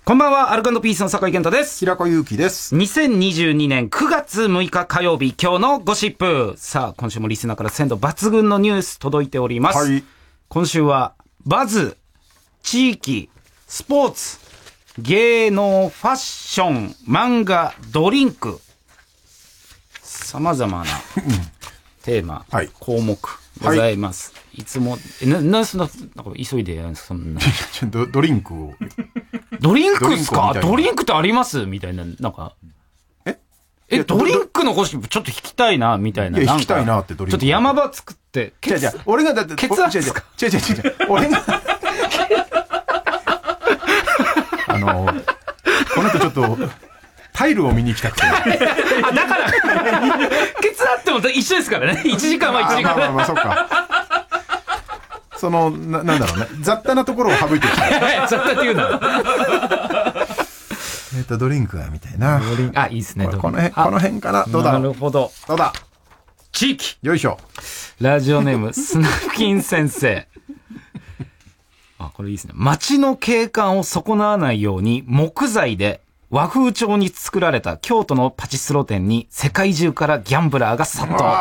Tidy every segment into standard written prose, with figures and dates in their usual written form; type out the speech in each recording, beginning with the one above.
こんばんは、アルコ&ピースの坂井健太です。 平子祐希です。 2022年9月6日火曜日、今日のゴシップ。さあ、今週もリスナーから鮮度抜群のニュース届いております。はい、今週は、バズ、地域、スポーツ、芸能、ファッション、漫画、ドリンク、様々なテーマ、項目ございます。いつも、なんか急いでやるんですか、そんな。 ドリンクを。 ドリンクっすか？ドリンクってありますみたいな、なんか。ドリンクのゴシップちょっと弾きたいな、みたいな。 弾きたいなってドリンク。 ちょっと山場作って。 俺がだって、 血圧ですか？ 違う。俺が、この後ちょっと、タイルを見に行きたくて。 だから、血圧っても一緒ですからね。1時間は1時間。 まあ、そうか。なんだろうね。雑多なところを省いてきた。 雑多って言うな。 ドリンクがみたいな。 いいですね。 この辺かな。どうだろう。 なるほど。 どうだ。 地域。 よいしょ。 ラジオネーム、スナフキン先生。これいいですね。街の景観を損なわないように木材で和風調に作られた京都のパチスロ店に世界中からギャンブラーが殺到。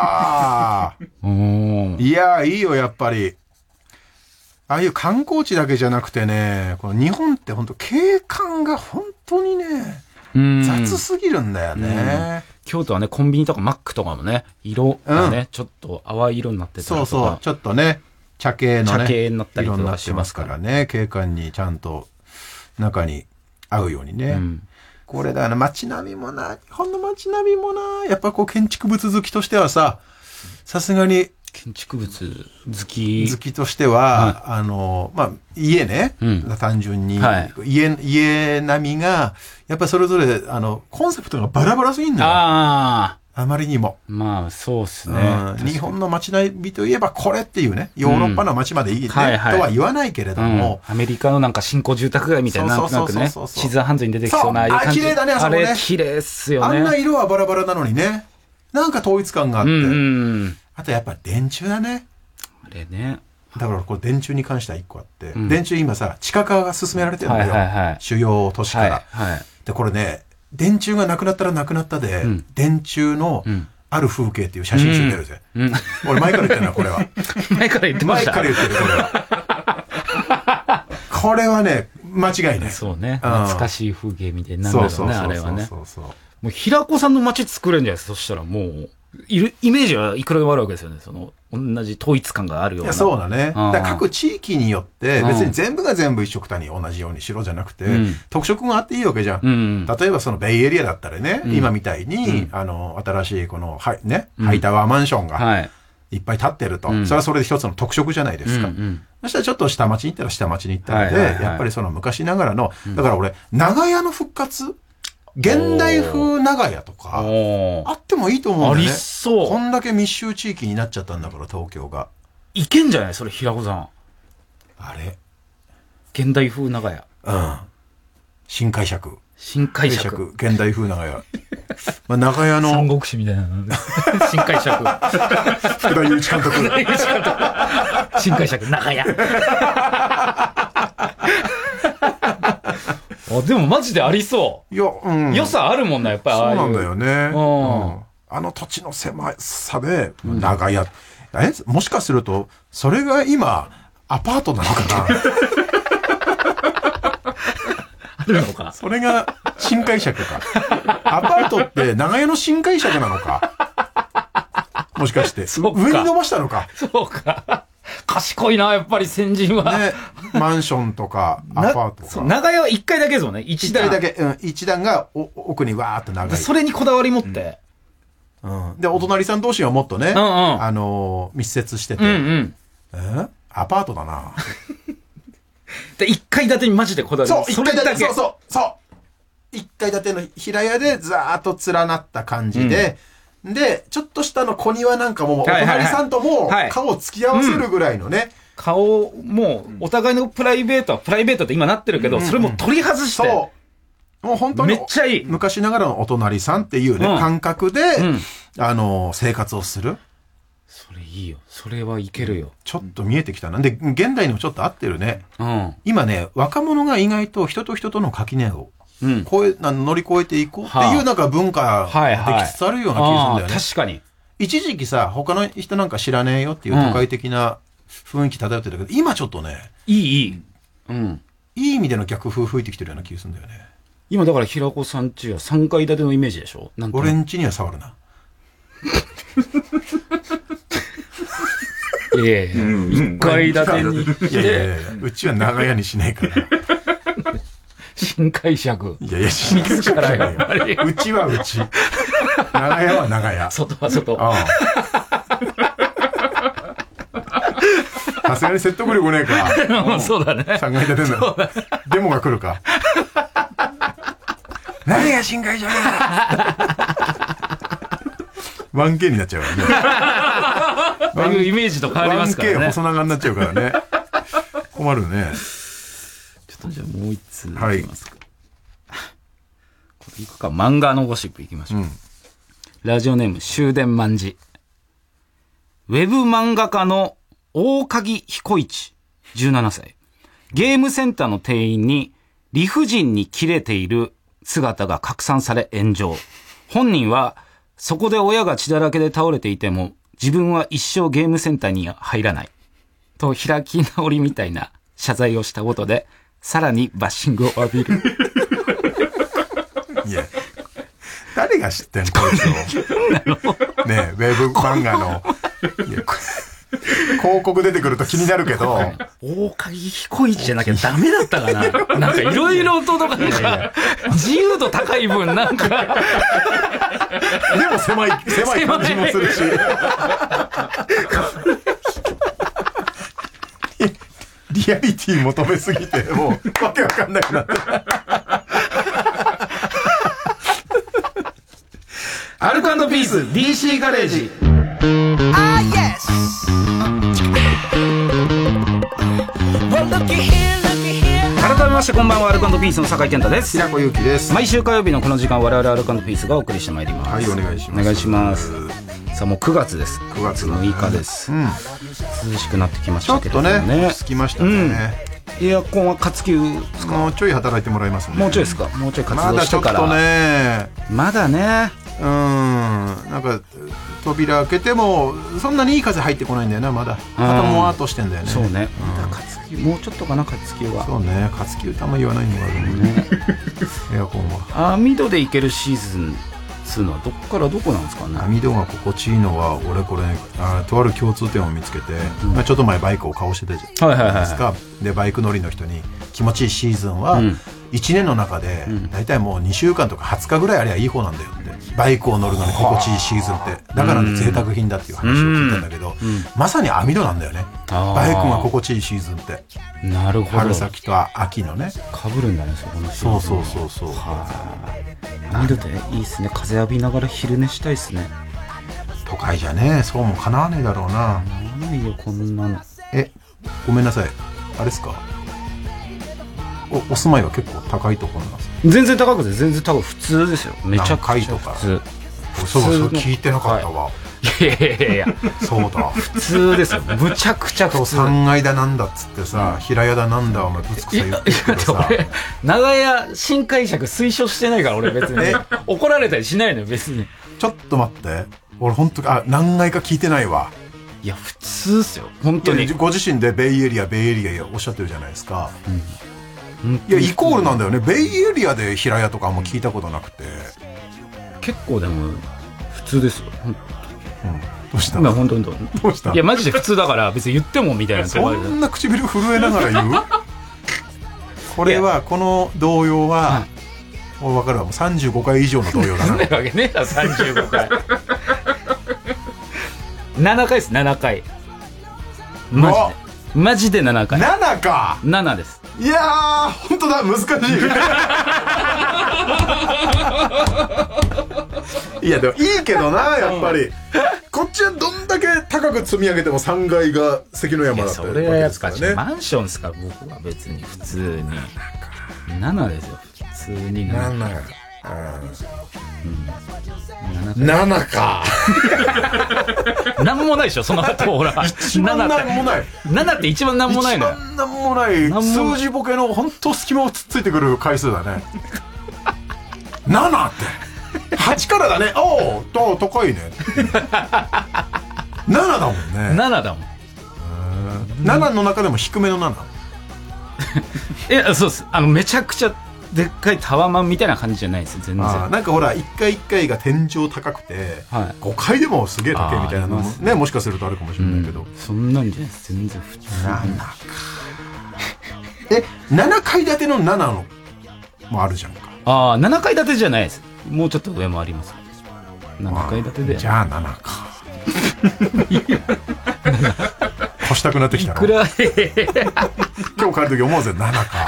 いや、いいよ、やっぱり。ああいう観光地だけじゃなくてね、この日本って本当景観が本当にね、雑すぎるんだよね。 京都はね、コンビニとかマックとかもね、色がね、ちょっと淡い色になってたりとか。 そう、ちょっとね、茶系のね、 茶系になったりと色になってますからね、景観にちゃんと中に合うようにね。これだな、街並みもな、日本の街並みもな、やっぱこう建築物好きとしてはさ、さすがに、 建築物好きとしては、まあ、家ね、単純に、家並みが、やっぱりそれぞれ、コンセプトがバラバラすぎんだよ。あまりにも。 まあ、そうっすね。 日本の街並みといえばこれっていうね、ヨーロッパの街までいいね、とは言わないけれども。 アメリカのなんか新興住宅街みたいな、なんかね、地図ハンズに出てきそうな、ああいう感じ。 綺麗だね、あれ綺麗っすよね。 あんな色はバラバラなのにね、なんか統一感があって。あとやっぱ電柱だね。 あれね。 だからこれ電柱に関しては一個あって、電柱今さ、地下化が進められてるんだよ。主要都市から。で、これね、電柱がなくなったらなくなったで、電柱のある風景っていう写真集出るぜ。俺前から言ってるな、これは。 前から言ってました。 前から言ってる、これは。これはね、間違いない。 そうね。懐かしい風景みたいになるんだろうね、あれはね。 もう平子さんの街作れるんじゃないですか、そしたらもう。イメージはいくらでもあるわけですよね。同じ統一感があるような。 いや、そうだね。だ各地域によって、別に全部が全部一緒くたに同じようにしろじゃなくて、特色があっていいわけじゃん。例えばそのベイエリアだったらね、今みたいに、新しいこの、ハイタワーマンションが、いっぱい建ってると。それはそれで一つの特色じゃないですか。そしたらちょっと下町に行ったら下町に行ったので、やっぱりその昔ながらの、だから俺、長屋の復活現代風長屋とか、あってもいいと思うんだよね。 ありそう。 こんだけ密集地域になっちゃったんだから、東京が。 いけんじゃないそれ、平子さん。 あれ現代風長屋。 新解釈。 新解釈。 現代風長屋。まあ、長屋の。 三国志みたいな。新解釈。 福田雄一監督。 新解釈、長屋。でもマジでありそう。良さあるもんな、やっぱり。 そうなんだよね。あの土地の狭さで、長屋。もしかすると、それが今、アパートなのかなあるのか。 それが新解釈か。アパートって長屋の新解釈なのか。もしかして。上に伸ばしたのか。 そうか。賢いな、やっぱり先人は。 ね、マンションとか、アパートとか。 長屋は1階だけですもんね、1段。 1階だけ。1段が奥にわーっと長い。 それにこだわり持って。 で、お隣さん同士はもっとね、密接してて。アパートだな。 で、1階建てにマジでこだわり。 そう、1階建て、そう。1階建ての平屋でザーッと連なった感じで、で、ちょっと下の小庭なんかも、お隣さんとも顔を突き合わせるぐらいのね。 顔、もう、お互いのプライベートって今なってるけど、それも取り外して。 そう。もう本当に。 めっちゃいい。 昔ながらのお隣さんっていうね、感覚で、生活をする。 それいいよ。それはいけるよ。 ちょっと見えてきたな。で、現代にもちょっと合ってるね。 うん。 今ね、若者が意外と人と人との垣根を、乗り越えていこうっていうなんか文化ができつつあるような気がするんだよね。 確かに。 一時期さ、他の人なんか知らねえよっていう都会的な雰囲気漂ってたけど、今ちょっとね、 いい。うん。 いい意味での逆風吹いてきてるような気がするんだよね。 今だから平子さんちは3階建てのイメージでしょ。 俺んちには触るな。 いやいや、1階建てに。 いや、うちは長屋にしないから。 新解釈。 いや、新解釈からよ。うちはうち。長屋は長屋。 外は外。 さすがに説得力ねえか。 そうだね。 3階建ての。デモが来るか。何が新解釈だ 1K になっちゃうからね。 いうイメージと変わりますからね。 1K 細長になっちゃうからね。困るね。 ちょっとじゃあもう一ついきますか。これいくか。漫画のゴシップいきましょう。ラジオネーム終電万事。ウェブ漫画家の大鍵彦一17歳。ゲームセンターの店員に理不尽にキレている姿が拡散され炎上。本人はそこで親が血だらけで倒れていても自分は一生ゲームセンターには入らないと開き直りみたいな謝罪をしたことでさらにバッシングを浴びる。 いや、誰が知ってんのこいつを。ねえ、ウェブ漫画の広告出てくると気になるけど、 大鍵彦一じゃなきゃダメだったかな。なんかいろいろとなんか自由度高い分なんかでも狭い感じもするし。リアリティ求めすぎてもうわけわかんなくなって。 アルコ&ピース DC ガレージ。改めましてこんばんは、アルコ&ピースの酒井健太です。 平子祐希です。 毎週火曜日のこの時間、我々アルコ&ピースがお送りしてまいります。 はい、お願いします。 お願いします。さあ、もう9月です。 9月 6日です。涼しくなってきましたけどね。ちょっとね、つきましたね。 エアコンは活休ですか？ もうちょい働いてもらいますね。 もうちょいですか？もうちょい活動してから。 まだちょっとね。 まだね。 なんか扉開けてもそんなにいい風入ってこないんだよな、まだ。またもわっとしてんだよね。 そうね。まだ活休もうちょっとかな、活休は。 そうね、活休ってあんま言わないのがあるね。エアコンは。 網戸で行けるシーズンつうのはどっからどこなんですかね。 網戸が心地いいのは俺これとある共通点を見つけて、ちょっと前バイクを買おうしてたじゃないですか。でバイク乗りの人に気持ちいいシーズンは1年の中でだいたいもう2週間とか20日ぐらいあればいい方なんだよって。バイクを乗るのに心地いいシーズンってだから贅沢品だっていう話を聞いたんだけど、まさに網戸なんだよね、バイクが心地いいシーズンって。 なるほど。 春先と秋のね、 かぶるんだね、そこのシーズン。 そう網戸でいいっすね。風浴びながら昼寝したいっすね。 都会じゃねそうも叶わねえだろうな。 ないよこんなの。 ごめんなさい、あれですか、お住まいは結構高いところなんですか？ 全然高くて全然多分普通ですよ。めちゃくちゃ普通。 そう聞いてなかったわ。 いやそうだ、 普通ですよ。むちゃくちゃ普通。 3階だなんだっつってさ、平屋だなんだお前ぶつくさ言ってるけどさ、 長屋新解釈推奨してないから俺別に怒られたりしないのよ別に。 ちょっと待って、俺本当何階か聞いてないわ。 いや普通っすよ本当に。 ご自身でベイエリアおっしゃってるじゃないですか。いやイコールなんだよね。ベイエリアで平屋とかあんま聞いたことなくて。 結構でも普通ですよ。 どうした？ 本当にどうした？ いやマジで普通だから別に言ってもみたいな。 そんな唇震えながら言う？これはこの童謡は分かるわ。もう35回以上の童謡だな。 ないわけねえな35回。7回です。7回マジで7回。 7か。 7です。 いやー本当だ、難しい。いやでもいいけどな、やっぱりこっちはどんだけ高く積み上げても3階が関の山だったわけですからね。 それはやっぱマンションですから。僕は別に普通に7ですよ。普通に7。 7か。 なんもないでしょ、その後、ほら。 一番なんもない。 7って一番なんもないのよ。 一番なんもない。数字ボケの本当隙間をつっついてくる回数だね。7って。8からだね。おお、高いね。7だもんね。 7だもん。 7の中でも低めの 7。 いや、そうです。めちゃくちゃでっかいタワマンみたいな感じじゃないですよ、全然。 なんかほら、1回1回が天井高くて、はい、5階でもすげえ高いみたいなのもね、もしかするとあるかもしれないけど。 そんなんじゃないです。全然普通。 7か。7階建ての7のもあるじゃんか。 7階建てじゃないです。もうちょっと上もあります。7階建てで。 じゃあ7か。越したくなってきたの。今日帰るとき思わず7か。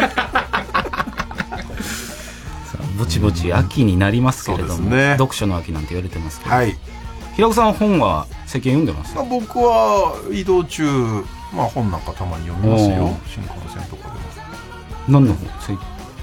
ぼちぼち秋になりますけれども、 ね、 読書の秋なんて言われてますけど、 はい、 平子さん本は最近読んでます？ 僕は移動中、本なんかたまに読みますよ。新幹線とかでも。 何の本？最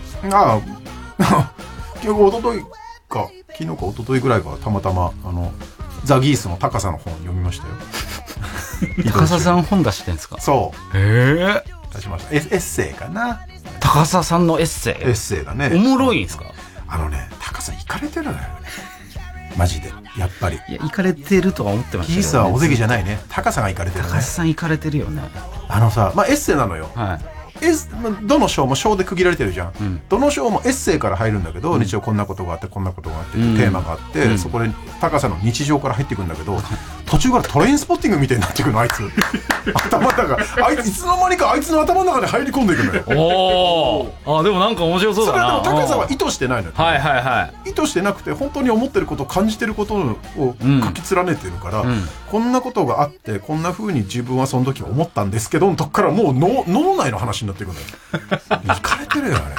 近おとといか昨日かおとといぐらいかたまたまザ・ギースの高さの本読みましたよ。 高佐さん本出してんですか？ そう。出しました。エッセイかな。 高佐さんのエッセイ？ エッセイだね。 おもろいんですか？ 高佐イカれてるのよね。マジでやっぱり。 いや、イカれてるとは思ってましたけど、ね。 ギースはおぜぎじゃないね。高佐がイカれてるね。 高佐さんイカれてるよね。 エッセイなのよ。はい。どの章も章で区切られてるじゃん、うん、どの章もエッセイから入るんだけど、一応こんなことがあってこんなことがあって、テーマがあって、そこで高さの日常から入っていくんだけど、途中からトレインスポッティングみたいになっていくの。あいつ頭の中、いつの間にかあいつの頭の中に入り込んでいくのよ。 でもなんか面白そうだな。 それはでも高さは意図してないのよ。 はいはいはい。 意図してなくて本当に思ってること感じてることを書き連ねてるから、こんなことがあってこんな風に自分はその時思ったんですけどのとこからもう脳内の話になっていくのよ。いかれてるよあ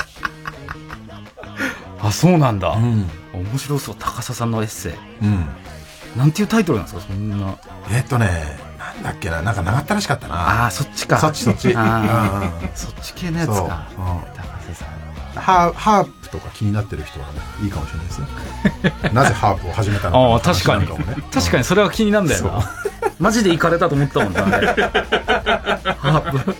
れ。 そうなんだ、面白そう。高佐さんのエッセイ、なんていうタイトルなんですか？そんななんだっけな、なんか長ったらしかったな。 そっちか。 そっちそっち系のやつか。高瀬さんハープとか気になってる人はね、いいかもしれないですね。なぜハープを始めたのか。 確かに確かにそれは気になるんだよな。マジで行かれたと思ったもんな。ハープ。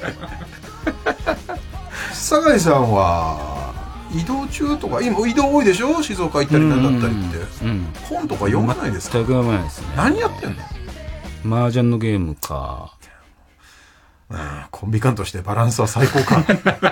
酒井さんは移動中とか、今移動多いでしょ、静岡行ったりなんだったりって、本とか読まないですか？ 全く読まないですね。 何やってんの？ 麻雀のゲームか。 コンビ間としてバランスは最高か。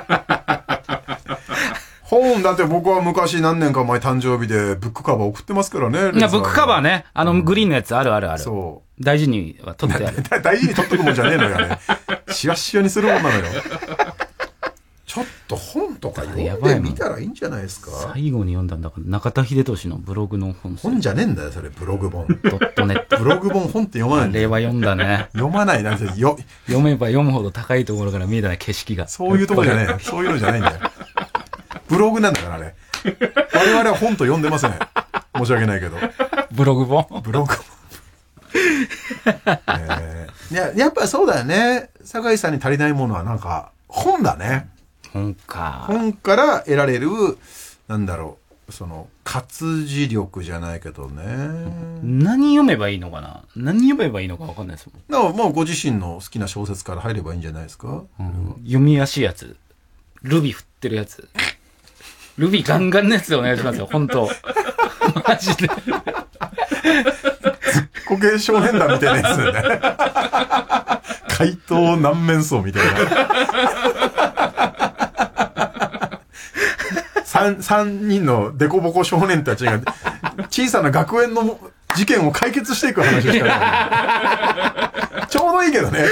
本だって僕は昔何年か前誕生日でブックカバー送ってますからね。 いや、ブックカバーね、グリーンのやつある。そう。大事には取ってある。 大事に取っとくもんじゃねえのよね。シワシワにするもんなのよ。ちょっと本とか読んでみたらいいんじゃないですか。 最後に読んだんだから中田秀俊のブログの本。 本じゃねえんだよそれ、ブログ本。 ドットネット。 ブログ本って読まないんだよ。 あれは読んだね。 読まないな。読めば読むほど高いところから見えた景色が。 そういうとこじゃねえよ。そういうのじゃないんだよ。ブログなんだからあれ。我々は本と読んでません。申し訳ないけど。 ブログ本。 やっぱそうだよね。酒井さんに足りないものはなんか本だね。 本か。 本から得られる、その活字力じゃないけどね。 何読めばいいのかな。何読めばいいのか分かんないですもん。 だからまあご自身の好きな小説から入ればいいんじゃないですか。 読みやすいやつ。ルビ振ってるやつ。ルビガンガンのやつでお願いしますよ。本当。マジで。 こけ少年団みたいなやつだよね。怪盗南面相みたいな。3人のデコボコ少年たちが小さな学園の事件を解決していく話しかない。ちょうどいいけどね。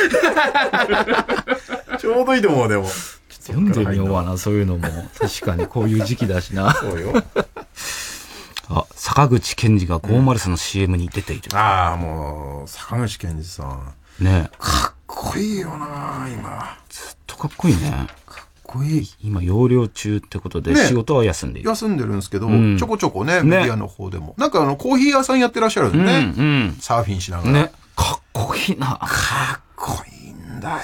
ちょうどいいと思う。でも読んでみようかな、そういうのも。確かにこういう時期だしな。 そうよ。 坂口健二が503の CM に出ている。 もう坂口健二さんね、 かっこいいよな。今ずっとかっこいいね。 かっこいい。 今養療中ってことで仕事は休んでいる。 休んでるんですけど、ちょこちょこね、メディアの方でもなんかコーヒー屋さんやってらっしゃるんですね。サーフィンしながら。 ね、かっこいいな。 かっこいいんだよ。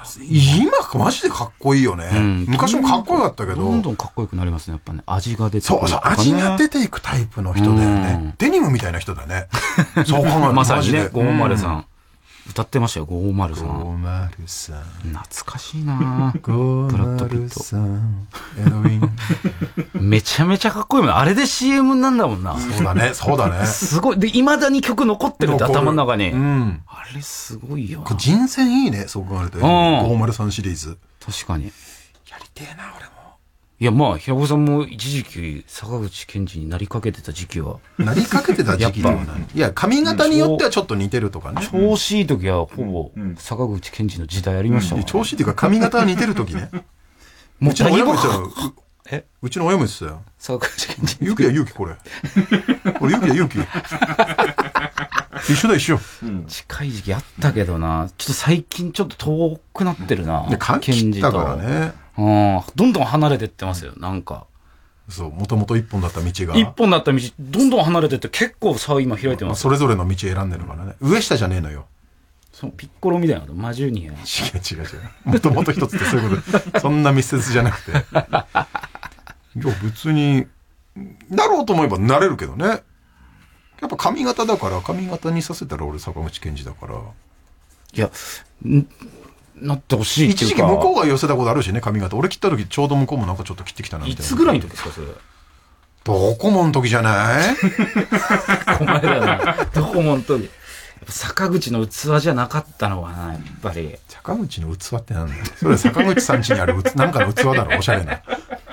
今、マジでかっこいいよね。昔もかっこよかったけど。 どんどんかっこよくなりますね、やっぱね。味が出てくる、 そうそう、味が出ていくタイプの人だよね。デニムみたいな人だね。そう考えるとまさにね、503。歌ってましたよ、503。 503。 懐かしいな 503。エドウィン。 めちゃめちゃかっこいいもん。あれで CM なんだもんな。 そうだね、そうだね。 すごい。で、未だに曲残ってるって頭の中に。 うん。 あれすごいよな。 これ人選いいね、そう考えると。503シリーズ。 確かに。 やりてえな、俺も。 いや、まあ、平子さんも一時期、坂口健二になりかけてた時期は。 なりかけてた時期ではない。いや、髪型によってはちょっと似てるとかね。 調子いい時は、ほぼ、坂口健二の時代ありましたもん。 調子いいっていうか、髪型は似てる時ね。うちの親も言ってたよ。うちの親も言ってたよ。 坂口健二。 ゆきやゆき、これ。これゆきやゆき。一緒だ一緒。 近い時期あったけどな。ちょっと最近ちょっと遠くなってるな。 健二と。だからね。 どんどん離れてってますよ、なんか。 そう、もともと一本だった道が。 一本だった道、どんどん離れてって結構差今開いてます。 それぞれの道選んでるからね。上下じゃねえのよ。 そのピッコロみたいなの、マジュニア。 違う。もともと一つってそういうこと。そんな密接じゃなくて。いや、別に、なろうと思えばなれるけどね。やっぱ髪型だから、髪型にさせたら俺坂口健二だから。いや、なってほしいっていうか。 一時期向こうが寄せたことあるしね、髪型。俺切った時ちょうど向こうもなんかちょっと切ってきたなみたいな。 いつぐらいの時ですか、それ。 ドコモの時じゃないお前だな。ドコモの時。坂口の器じゃなかったのかな、やっぱり。 坂口の器ってなんだよ。それ坂口さん家にあるなんかの器だろ、おしゃれな。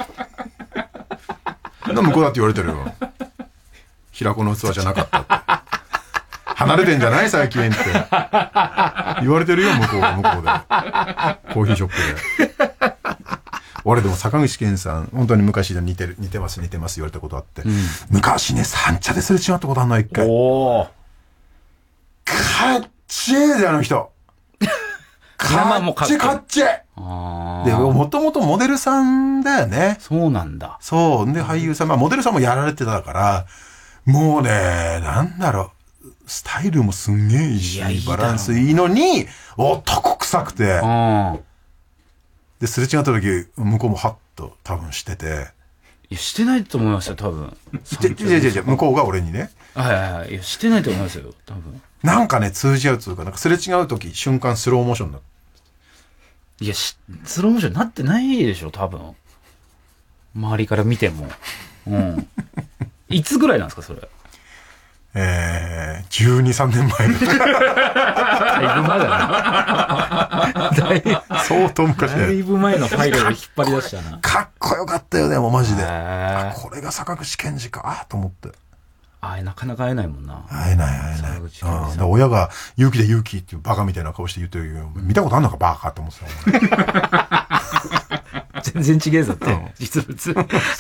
向こうだって言われてるよ。平子の器じゃなかったって。離れてんじゃない最近って。言われてるよ、向こうで。コーヒーショップで。俺でも坂口健さん、本当に昔で似てます言われたことあって。昔ね、三茶ですれ違ったことあんの、一回。かっちえで、あの人。かっちえ。で、もともとモデルさんだよね。 そうなんだ。 そう。で、俳優さん、モデルさんもやられてたから、もうね、なんだろう、スタイルもすんげえいいし、バランスいいのに、男臭くて、で、すれ違った時、向こうもハッと多分してて。 いや、してないと思いますよ、多分。 向こうが俺にね。 はい。いや、してないと思いますよ、多分。 なんかね、通じ合うというか、なんかすれ違う時、瞬間スローモーションになる。 いや、スローモーションになってないでしょ、多分。周りから見ても。いつぐらいなんですか、それ。 12、3年前。 だいぶ前だな。 相当昔だよ。 だいぶ前のファイルを引っ張り出したな。 かっこよかったよね、もうマジで。これが坂口健二か、と思って。 なかなか会えないもんな。 会えない。親が、勇気で勇気っていうバカみたいな顔して言ってるよ。見たことあんのか、バカと思ってた。 全然違えぞって、実物。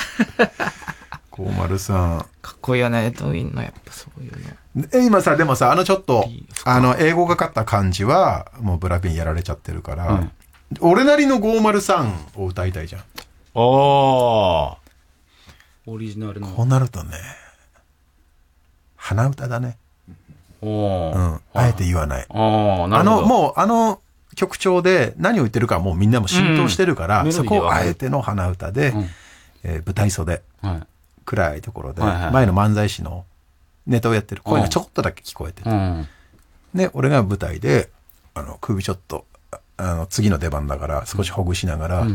503。 かっこいいよね、エドウィンの、やっぱそういうの。 今さ、でもさ、ちょっと、英語がかった感じは、もうブラピンやられちゃってるから、俺なりの503を歌いたいじゃん。 オリジナルの。 こうなるとね、鼻歌だね。あえて言わない。もう、曲調で何を言ってるかもうみんなも浸透してるから、そこをあえての鼻歌で、舞台袖、暗いところで、前の漫才師のネタをやってる声がちょっとだけ聞こえてて、で、俺が舞台で、首ちょっと、次の出番だから少しほぐしながら、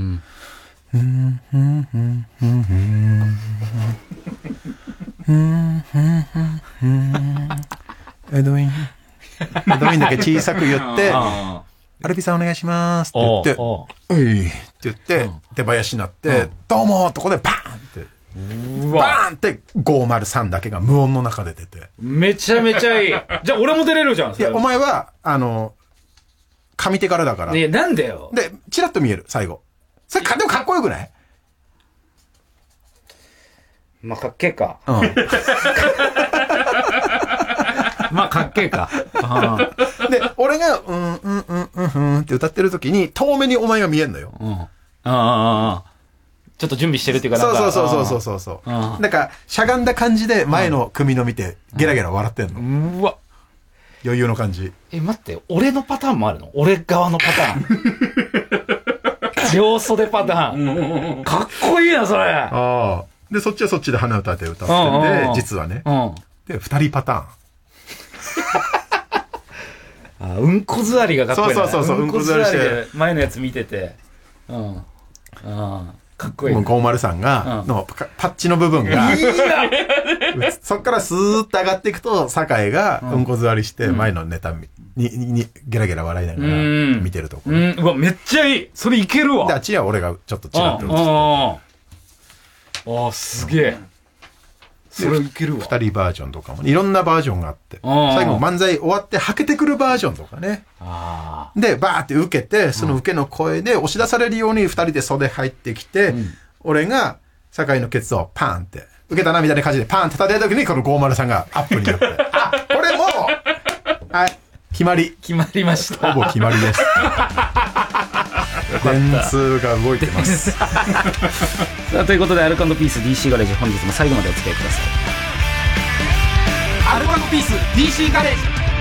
エドウィンだけ小さく言って、アルピさんお願いしますって言って、って言って、出囃子になって、どうもとこでバーンって、バーンって503だけが無音の中で出て。 めちゃめちゃいい。じゃあ俺も出れるじゃん。 いや、お前は、上手からだから。 いや、なんだよ。 で、チラッと見える、最後。それでもかっこよくない？ まあ、かっけえか。まあ、かっけえか。 で、俺が、って歌ってる時に、遠目にお前が見えんのよ。 ちょっと準備してるっていうかなんか。 そう。なんか、しゃがんだ感じで前の組の見て、ゲラゲラ笑ってんの。 うわ。 余裕の感じ。 待って、俺のパターンもあるの？俺側のパターン。両袖パターン。かっこいいな、それ。ああ。で、そっちはそっちで鼻歌で歌ってんで、実はね。で、二人パターン。うんこ座りがかっこいいな。 そう、うんこ座りして。 前のやつ見てて。かっこいい。 503が、のパッチの部分が、そっからスーッと上がっていくと、酒井がうんこ座りして、前のネタにゲラゲラ笑いながら見てるところ。 うわ、めっちゃいい。それいけるわ。 で、あっちは俺がちょっとチラッと映ってて。すげえ。それいけるわ。 二人バージョンとかも、いろんなバージョンがあって、最後漫才終わってはけてくるバージョンとかね。で、バーって受けて、その受けの声で押し出されるように二人で袖入ってきて、俺が酒井のケツをパーンって、受けたなみたいな感じでパーンって叩いた時に、この503がアップになって、あ、これもう、はい、決まりました。 ほぼ決まりです。電通が動いてます。 さあ、ということで、アルコ&ピース DC ガレージ、本日も最後までお付き合いください。アルコ&ピース DC ガレー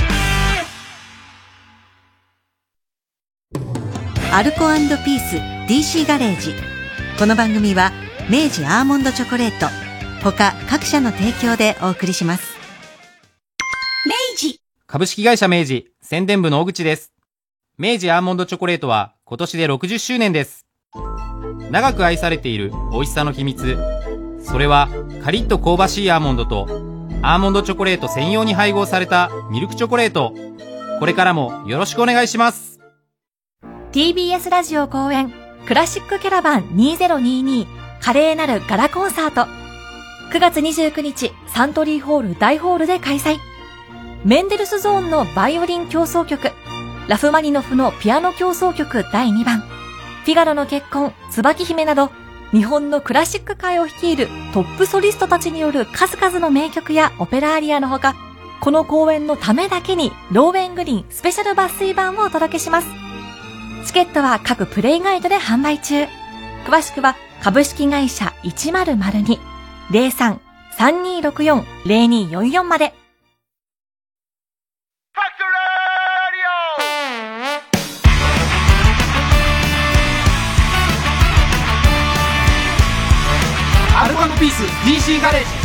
ジ。アルコ&ピース DC ガレージ。この番組は明治アーモンドチョコレート他各社の提供でお送りします。 明治株式会社明治宣伝部の小口です。明治アーモンドチョコレートは今年で60周年です。長く愛されている美味しさの秘密、それはカリッと香ばしいアーモンドとアーモンドチョコレート専用に配合されたミルクチョコレート。これからもよろしくお願いします。 TBS ラジオ公演クラシックキャラバン2022華麗なるガラコンサート、9月29日サントリーホール大ホールで開催。メンデルスゾーンのバイオリン協奏曲、ラフマニノフのピアノ協奏曲第2番、フィガロの結婚、椿姫など、日本のクラシック界を率いるトップソリストたちによる数々の名曲やオペラアリアのほか、この公演のためだけにローウェングリーンスペシャル抜粋版をお届けします。チケットは各プレイガイドで販売中。詳しくは株式会社1002 03-3264-0244まで。 アルコ&ピース DC ガレージ。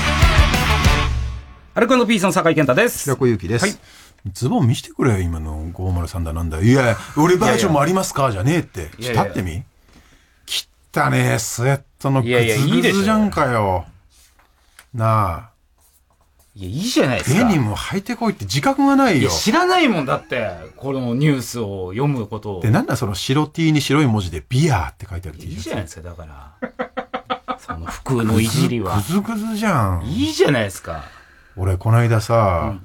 アルコ&ピースの酒井健太です。 平子祐希です。はい。ズボン見せてくれよ、今の503だなんだ。いや、俺バージョンもありますかじゃねえって。立ってみ。切ったね、スウェットのグズグズじゃんかよ。なあ。 いや、いいじゃないですか。 デニム履いてこいって自覚がないよ。 知らないもんだって、このニュースを読むことを。 で、なんだその白 T に白い文字でビアーって書いてある T シャツ。 いいじゃないですか、だから。その服のいじりは。 グズグズじゃん。 いいじゃないですか。 俺、この間さ、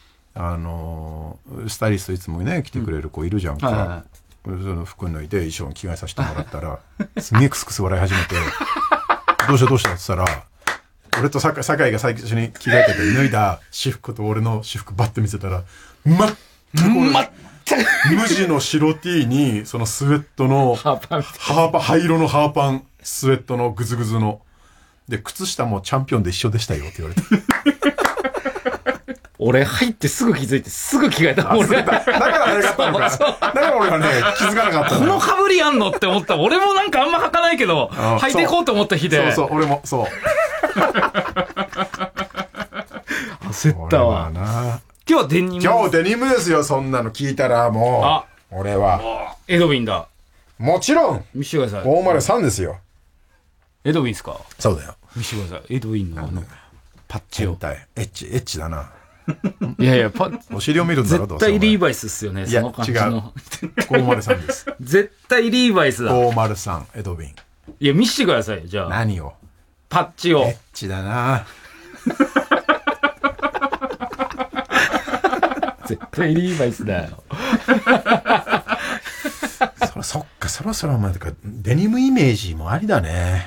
スタイリストいつもね、来てくれる子いるじゃんか。その服脱いで衣装に着替えさせてもらったら、すげえクスクス笑い始めて、どうしたって言ったら、俺と酒井が最初に着替えてて、脱いだ私服と俺の私服バッて見せたら、全く無地の白 T に、そのスウェットの、灰色のハーパン、スウェットのグズグズの。で、靴下もチャンピオンで一緒でしたよって言われて。 俺入ってすぐ気づいてすぐ着替えた。俺だからあれがあったのか。だから俺がね、気づかなかったの。 この被りあんのって思った。俺もなんかあんま履かないけど、履いていこうと思った日で。 そう、俺も、そう。 焦ったわ。今日はデニム。 今日デニムですよ、そんなの聞いたらもう。俺は。 エドウィンだ。 もちろん。 見せてください。 503ですよ。 エドウィンですか？ そうだよ。 見せてください。エドウィンのパッチを。 エッチだな。 いやいや、 お尻を見るんだろ、 絶対リーバイスっすよね、その感じの。 503です。 絶対リーバイスだ。 503、エドウィン。 いや、見せてください、じゃあ。 何を？ パッチを。 エッチだな。 絶対リーバイスだよ。 そっか、そろそろまでか、デニムイメージもありだね。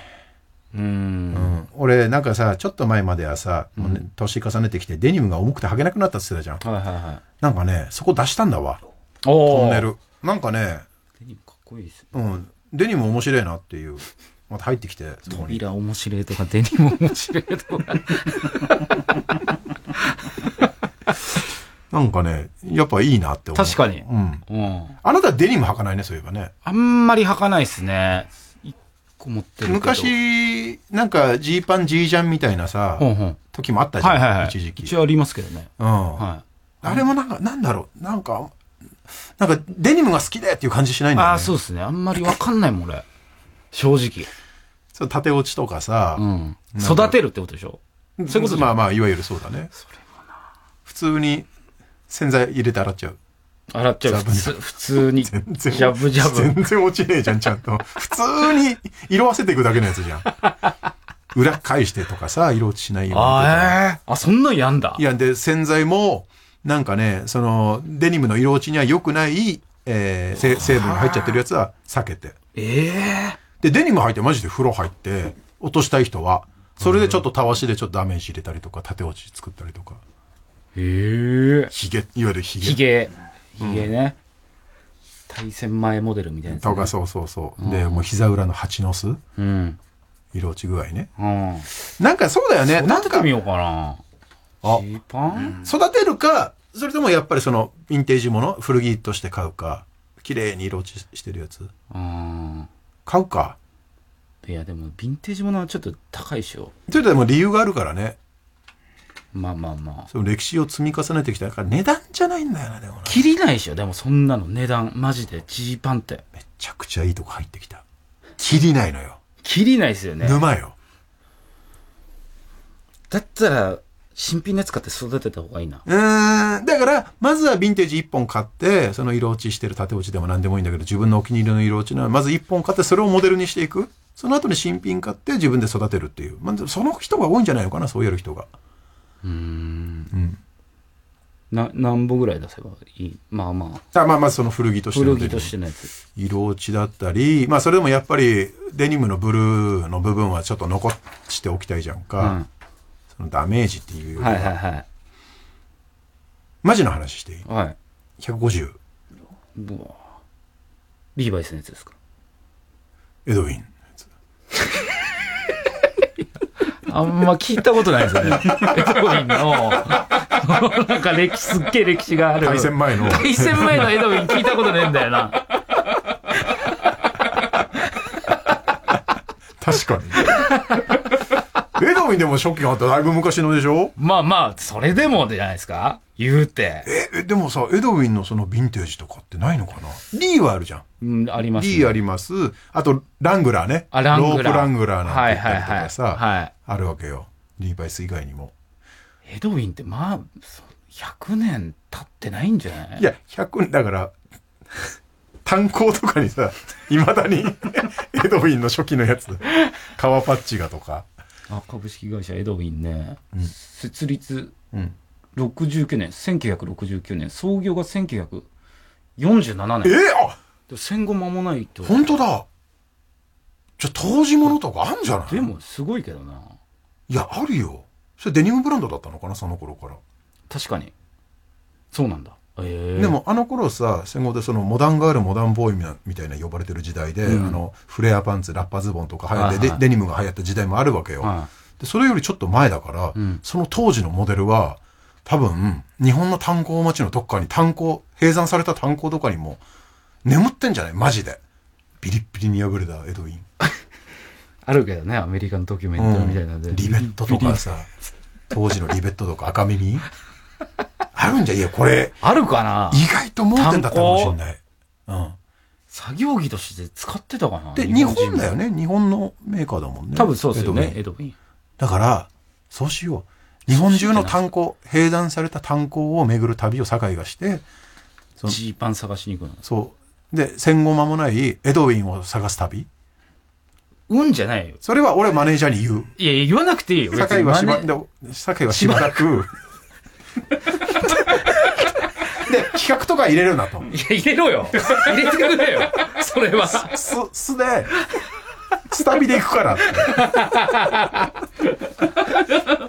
俺なんかさ、ちょっと前まではさ、もうね、年重ねてきてデニムが重くて履けなくなったって言ってたじゃん。なんかね、そこ出したんだわ。トンネル。なんかね、 デニムかっこいいですね。デニム面白いなっていう。また入ってきて、 そこに。扉面白いとか、デニム面白いとか。 なんかね、やっぱいいなって思う。 確かに。 うん。 うん。 あなたデニム履かないね、そういえばね。 あんまり履かないですね。一個持ってるけど。 昔、なんかジーパン、ジージャンみたいなさ、時もあったじゃん。 はいはいはい。 一時期。 一応ありますけどね。 うん。 はい。 あれもなんだろう、なんかデニムが好きでっていう感じしないんだよね。 あ、そうですね。あんまりわかんないもん、俺。正直。 そう、縦落ちとかさ。 うん。育てるってことでしょ？そういうこと。 まあまあ、いわゆるそうだね。それもな。普通に洗剤入れて洗っちゃう。 洗っちゃう。普通に。ジャブジャブ。 全然落ちねえじゃん、ちゃんと。普通に色あせていくだけのやつじゃん。裏返してとかさ、色落ちしないように。 あ、そんなんやんだ。 いや、で、洗剤も、なんかね、その、デニムの色落ちには良くない、成分が入っちゃってるやつは避けて。で、デニム履いてマジで風呂入って、落としたい人は、それでちょっとたわしでちょっとダメージ入れたりとか、縦落ち作ったりとか。ヒゲ、いわゆるヒゲ。 ヒゲね。対戦前モデルみたいなやつ、ね。 とか、そうそうそう。で、もう膝裏の蜂の巣。 うん。 色落ち具合ね。 うん。 なんかそうだよね。 育ててみようかな。ジーパン？ 育てるか、それともやっぱりその、ヴィンテージもの、古着として買うか、綺麗に色落ちしてるやつ。買うか。 いや、でも、ヴィンテージものはちょっと高いでしょ。 それでも理由があるからね。 まあまあまあ。 その歴史を積み重ねてきたから値段じゃないんだよな、でもな。 切りないでしょ、でもそんなの値段、マジで、ジーパンって。 めちゃくちゃいいとこ入ってきた。切りないのよ。 切りないですよね。 沼よ。 だったら、新品のやつ買って育てた方がいいな。 だから、まずはヴィンテージ1本買って、その色落ちしてる縦落ちでも何でもいいんだけど、自分のお気に入りの色落ちのは、まず1本買って、それをモデルにしていく。その後に新品買って自分で育てるっていう。まあ、その人が多いんじゃないのかな、そうやる人が。 何本ぐらい出せばいい？まあまあ。まあその古着としての。 古着としてのやつ。 色落ちだったり、まあそれでもやっぱりデニムのブルーの部分はちょっと残しておきたいじゃんか。そのダメージっていうよりは。 はい。 マジの話していい？ はい。 150。 リーバイスのやつですか？ エドウィン。 あんま聞いたことないですよね。エドウィンの、なんかすっげえ歴史がある。 対戦前のエドウィン聞いたことねえんだよな。 確かに。エドウィンでも初期があっただいぶ昔のでしょ？ まあまあ、それでもじゃないですか？言うて。 でもさ、エドウィンのそのヴィンテージとかってないのかな？リーはあるじゃん。 ありますね。 リーあります。あと、ラングラーね。ロープラングラーなんて言ったりとかさ、あるわけよ。リーバイス以外にも。 エドウィンってまあ、100年経ってないんじゃない？ いや、100年、だから、炭鉱とかにさ、未だにエドウィンの初期のやつ、革パッチがとか。 株式会社エドウィンね。設立、69年、1969年、創業が1947年。戦後間もないと。 本当だ。じゃあ当時ものとかあんじゃない？ でもすごいけどな。 いや、あるよ。それデニムブランドだったのかな、その頃から。 確かに。そうなんだ。 でもあの頃さ、戦後でそのモダンガール、モダンボーイみたいな呼ばれてる時代で、フレアパンツ、ラッパズボンとか流行って、デニムが流行った時代もあるわけよ。でそれよりちょっと前だから、その当時のモデルは、多分、日本の炭鉱町のどっかに閉山された炭鉱とかにも眠ってんじゃない？マジで。ビリッビリに破れたエドウィン。 あるけどね、アメリカンドキュメンタリーみたいなんで。 リベットとかさ、当時のリベットとか赤耳あるんじゃ、いや、これ。 あるかな？ 意外と盲点だったかもしれない。 作業着として使ってたかな？ で、日本だよね。日本のメーカーだもんね。 多分そうですよね、エドウィン。 だから、そうしよう。日本中の炭鉱、閉山された炭鉱を巡る旅を堺がして、 ジーパン探しに行くの。 そう。で、戦後間もないエドウィンを探す旅。 じゃないよ。 それは俺マネージャーに言う。 いや、言わなくていいよ。 堺はしばらく。で、企画とか入れるなと。 いや、入れろよ。入れてくれよ。それは。 素で、スタビで行くからって。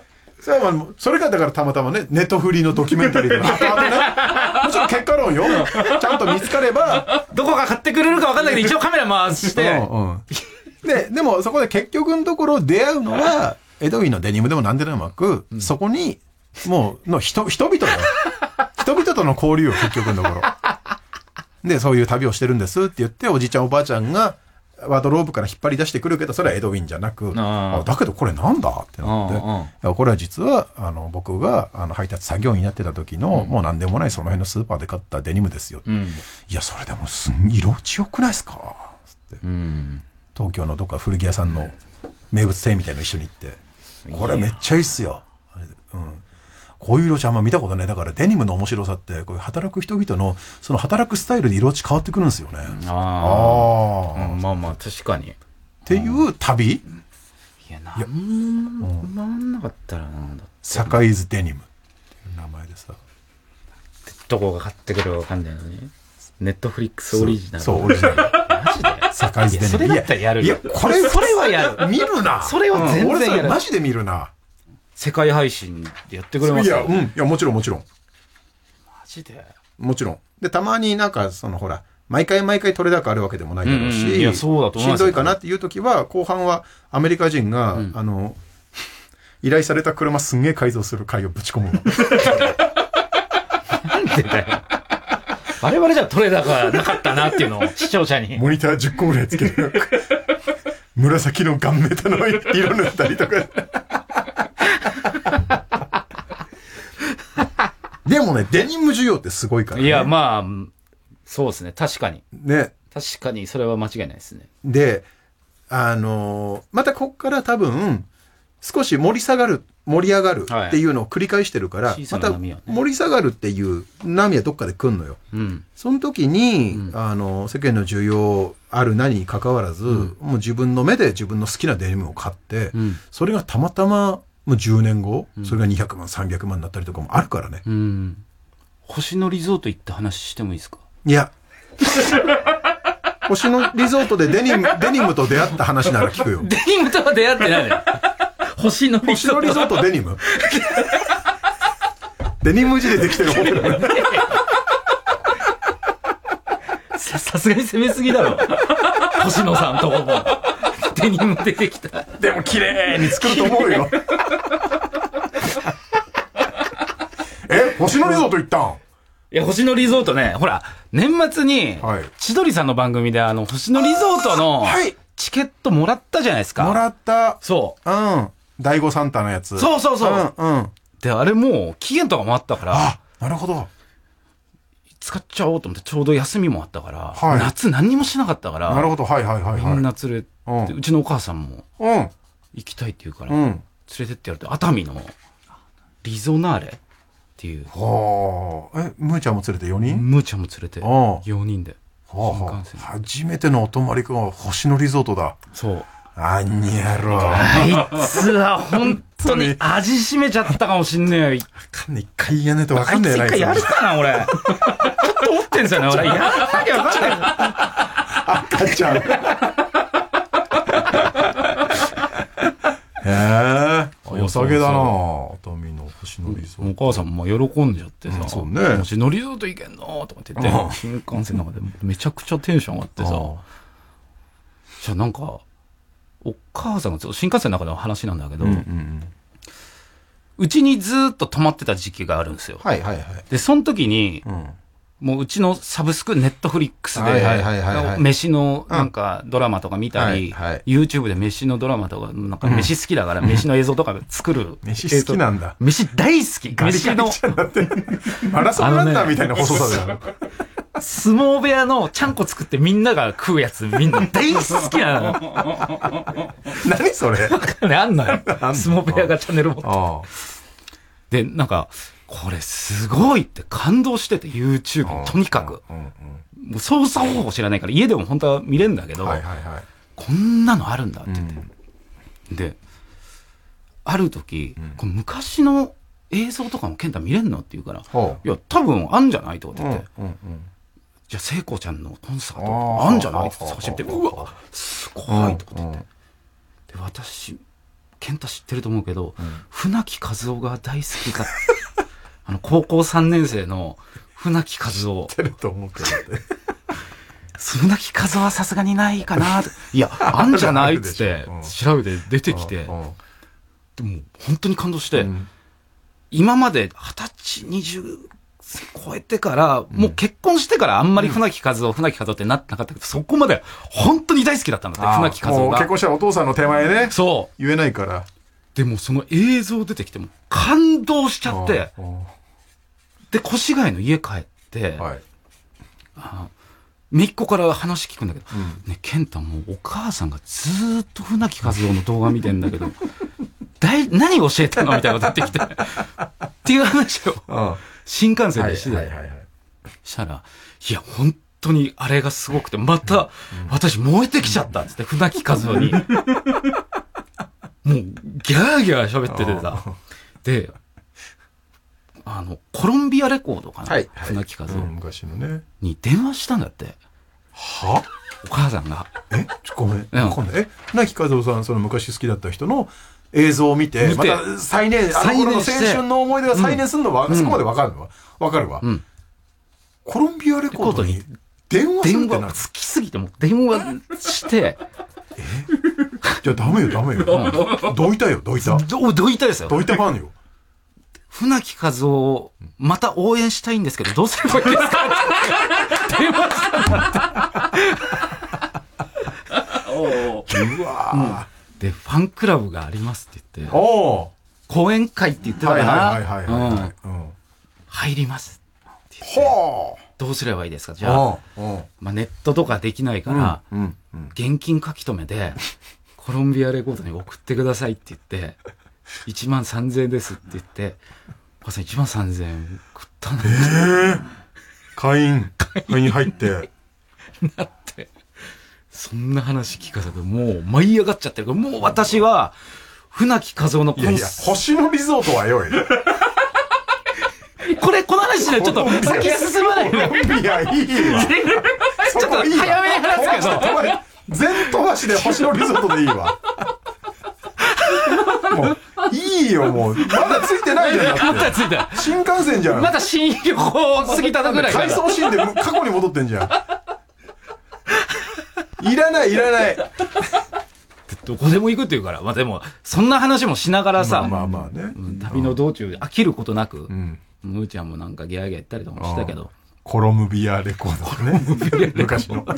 それがだからたまたまね、ネットフリーのドキュメンタリーで、もちろん結果論よ。ちゃんと見つかれば。 どこが買ってくれるか分かんないけど、一応カメラ回して。 でもそこで結局のところ出会うのは、エドウィンのデニムでもなんでもなく、そこに、もう、人々よ。人人々との交流を結局のところ。で、そういう旅をしてるんですって言って、おじいちゃんおばあちゃんが、ワードローブから引っ張り出してくるけど、それはエドウィンじゃなく、だけどこれなんだってなって、いやこれは実は、僕が、配達作業員やってた時の、もう何でもないその辺のスーパーで買ったデニムですよ。いや、それでも色落ちよくないですかって、東京のどっか古着屋さんの名物店みたいなの一緒に行って、これめっちゃいいっすよ。こういう色落ちあんま見たことない。だからデニムの面白さって、こういう働く人々の、その働くスタイルで色落ち変わってくるんですよね。 まあまあ、確かに。 っていう旅？ いや、なんもなんなかったらな。 サカイズデニムっていう名前でさ。 どこが買ってくるかわかんないのに。ネットフリックスオリジナル。 そう、オリジナル。マジでサカイズデニム。 それだったらやるよ。 いや、それはやる。見るな。 それは全然やる。 俺それマジで見るな。 世界配信でやってくれますよ。 いや、もちろん。マジでもちろん。で、たまになんか、ほら、毎回取れ高あるわけでもないだろうし、 いや、そうだと思います。 しんどいかなっていう時は、後半はアメリカ人が、依頼された車すんげえ改造する回をぶち込むの。 なんでだよ。我々じゃ取れ高なかったなっていうのを視聴者に。 モニター10個ぐらいつける。紫のガンメタの色塗ったりとか。でもね、デニム需要ってすごいからね。 いや、まあ、そうですね。確かに。 ね。 確かに、それは間違いないですね。 で、またこっから多分、少し盛り上がるっていうのを繰り返してるから、また盛り下がるっていう波はどっかで来んのよ。その時に、世間の需要ある何に関わらず、もう自分の目で自分の好きなデニムを買って、それがたまたま、もう10年後、それが200万、300万になったりとかもあるからね。 星野リゾート行った話してもいいですか？ いや。星野リゾートでデニムと出会った話なら聞くよ。 デニムとは出会ってないのよ。星野リゾートデニムデニム地でできてるホテル。 さすがに攻めすぎだろ。星野さんとこも。デニム出てきた。 でも綺麗に作ると思うよ。星野リゾート行ったん？ いや、星野リゾートね、ほら、年末に、千鳥さんの番組で星野リゾートの、チケットもらったじゃないですか。 もらった。 そう。 第5サンタのやつ。 そう。で、あれもう、期限とかもあったから。 あ、なるほど。 使っちゃおうと思って、ちょうど休みもあったから、夏何にもしなかったから。 なるほど、はい。 みんな連れて、うちのお母さんも、行きたいって言うから、連れてってやると、熱海の、リゾナーレっていう。 ムーちゃんも連れて4人？ ムーちゃんも連れて、4人で。 初めてのお泊まりが星野リゾートだ。 そう。 あんにやろ。 あいつは本当に味しめちゃったかもしんねえよ。 一回やねとわかんねえな。 一回やるかな、俺。ちょっと思ってんすよね、俺。やらなきゃわかんない。 赤ちゃん。お酒だな熱海の星野リゾート。 お母さんも喜んじゃってさ、 そうね。 星野リゾート行けんのとかって言って、新幹線の中でめちゃくちゃテンション上がってさ、じゃあなんか、お母さんが新幹線の中での話なんだけど、うちにずっと泊まってた時期があるんですよ。で、その時に、もううちのサブスク、ネットフリックスで、飯のなんかドラマとか見たり、YouTube で飯のドラマとか、なんか飯好きだから飯の映像とか作る。 飯好きなんだ。 飯大好き。飯の。 マラソンランナーみたいな細さだよ。 相撲部屋のちゃんこ作ってみんなが食うやつ、みんな大好きなの。 何それ？ あんのよ。相撲部屋がチャンネル持って。で、なんか、これすごいって感動してて、YouTube とにかく。もう操作方法知らないから家でも本当は見れるんだけど、こんなのあるんだって言って。で、ある時、これ昔の映像とかも健太見れんのって言うから、いや、多分あんじゃないとかって言って。じゃあ、聖子ちゃんのコンサートあんじゃないって探してみて、うわ、すごいとかって言って。で、私、健太知ってると思うけど、船木和夫が大好きだ。高校3年生の船木和夫。 知ってると思うけどね。 船木和夫はさすがにないかな。いや、あんじゃないっつって、調べて出てきて、でも本当に感動して、今まで20歳、20 超えてから、もう結婚してからあんまり船木和夫ってなってなかったけど、そこまで本当に大好きだったんだって、船木和夫が。 結婚したらお父さんの手前ね。 そう。 言えないから。 でもその映像出てきても感動しちゃって、で、越谷の家帰って、はい、姪っ子から話聞くんだけど、ね、健太もうお母さんがずーっと船木和夫の動画見てんだけど、何教えたのみたいなこと言ってきて、っていう話を新幹線でしてた。したら、いや、本当にあれがすごくて、また私燃えてきちゃったっつって、船木和夫に。もう、ギャーギャー喋っててさ。で、コロンビアレコードかな、はい、船木和夫、 昔のね。 に電話したんだって。 はお母さんが。 ごめん。船木和夫さん、その昔好きだった人の映像を見て、また再燃、あの頃の青春の思い出が再燃するのは、そこまでわかるわ。わかるわ。コロンビアレコードに電話するってなる。 好きすぎても電話して、 じゃあダメよ。どいたよ、どいた。 どいたですよ。 どいたファンよ。 船木和夫をまた応援したいんですけど、どうすればいいですかって電話したんだって。 うわで、ファンクラブがありますって言って、講演会って言ってたかな。入りますって言って、どうすればいいですか。じゃあ、まあ、ネットとかできないから、現金書き留めで、コロンビアレコードに送ってくださいって言って、13,000円ですって言って、お母さん13,000円食ったんだよ。 会員入って。 なって。そんな話聞かせて、もう舞い上がっちゃってるから、もう私は、船木和夫の星野リゾートはよい。 この話でちょっと先進まないの。 いや、いいよ。 ちょっと早めに話すけど。 全飛ばしで星野リゾートでいいわ。もう、いいよ、もう。まだついてないじゃん。 まだついてない。 新幹線じゃん。 まだ新旅行過ぎたぐらい。 回想シーンで過去に戻ってんじゃん。いらない。 どこでも行くって言うから。まあでも、そんな話もしながらさ、 まあね。 旅の道中飽きることなく、むーちゃんもなんかギャーギャー言ったりとかもしたけど。 コロムビアレコードね。昔の。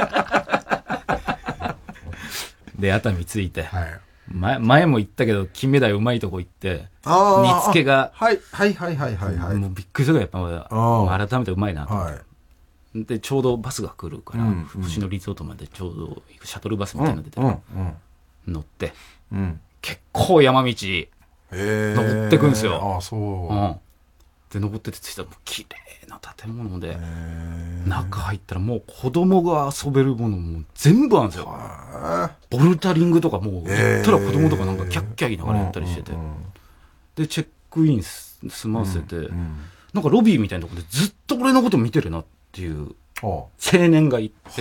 で、熱海着いて。前も言ったけど、金目鯛うまいとこ行って、煮付けが、 はい。 もうびっくりするから、やっぱ、改めてうまいなと思って。で、ちょうどバスが来るから、星野リゾートまでちょうど行くシャトルバスみたいなの出て乗って、結構山道、登ってくんですよ。で、登ってて着いたら、綺麗な建物で、中入ったらもう子供が遊べるものも全部あるんですよ。ボルダリングとかもう、行ったら子供とかなんかキャッキャ言いながらやったりしてて。で、チェックイン済ませて、なんかロビーみたいなところでずっと俺のこと見てるなっていう青年がいて、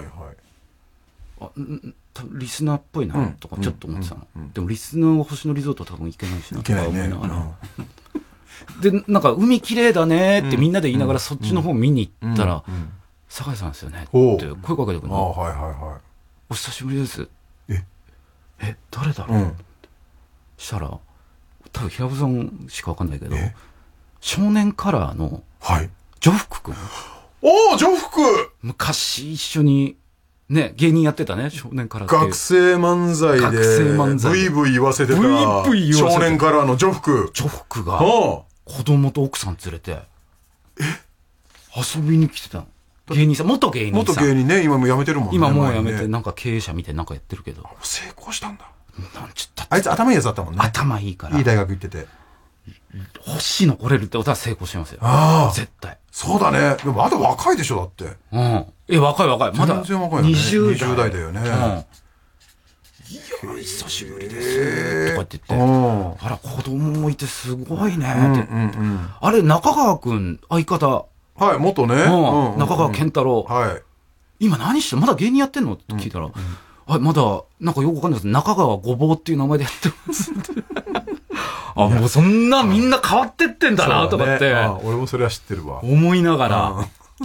リスナーっぽいなとかちょっと思ってたの。でもリスナーは星野リゾート多分行けないしなとか思いながら。で、なんか海綺麗だねってみんなで言いながらそっちの方見に行ったら、酒井さんですよねって声かけてくるの。お久しぶりです。誰だろうしたら、多分平尾さんしかわかんないけど、少年カラーの、ジョフク君。 ジョフク昔一緒に、ね、芸人やってたね、少年カラーっていう。 学生漫才で、ブイブイ言わせてた、少年カラーのジョフク。 ジョフクが、子供と奥さん連れて、遊びに来てたの。芸人さん、元芸人さん。 元芸人ね、今もう辞めてるもんね。 今もう辞めて、なんか経営者みたいななんかやってるけど。 成功したんだ。 なんちったあいつ頭いいやつだったもんね。 頭いいから。 いい大学行ってて。 星残れるってことは成功してますよ。絶対。 そうだね。でもまだ若いでしょ、だって。 若い。まだ全然若いよね。20代だよね。 いや、久しぶりですとかって言って、あら、子供もいてすごいねって。あれ、中川くん、相方。 元ね。 中川健太郎。今何してまだ芸人やってんのって聞いたら、まだ、なんかよくわかんないです。中川ごぼうっていう名前でやってますって。もうそんなみんな変わってってんだな、とかって。 俺もそれは知ってるわ。 思いながら。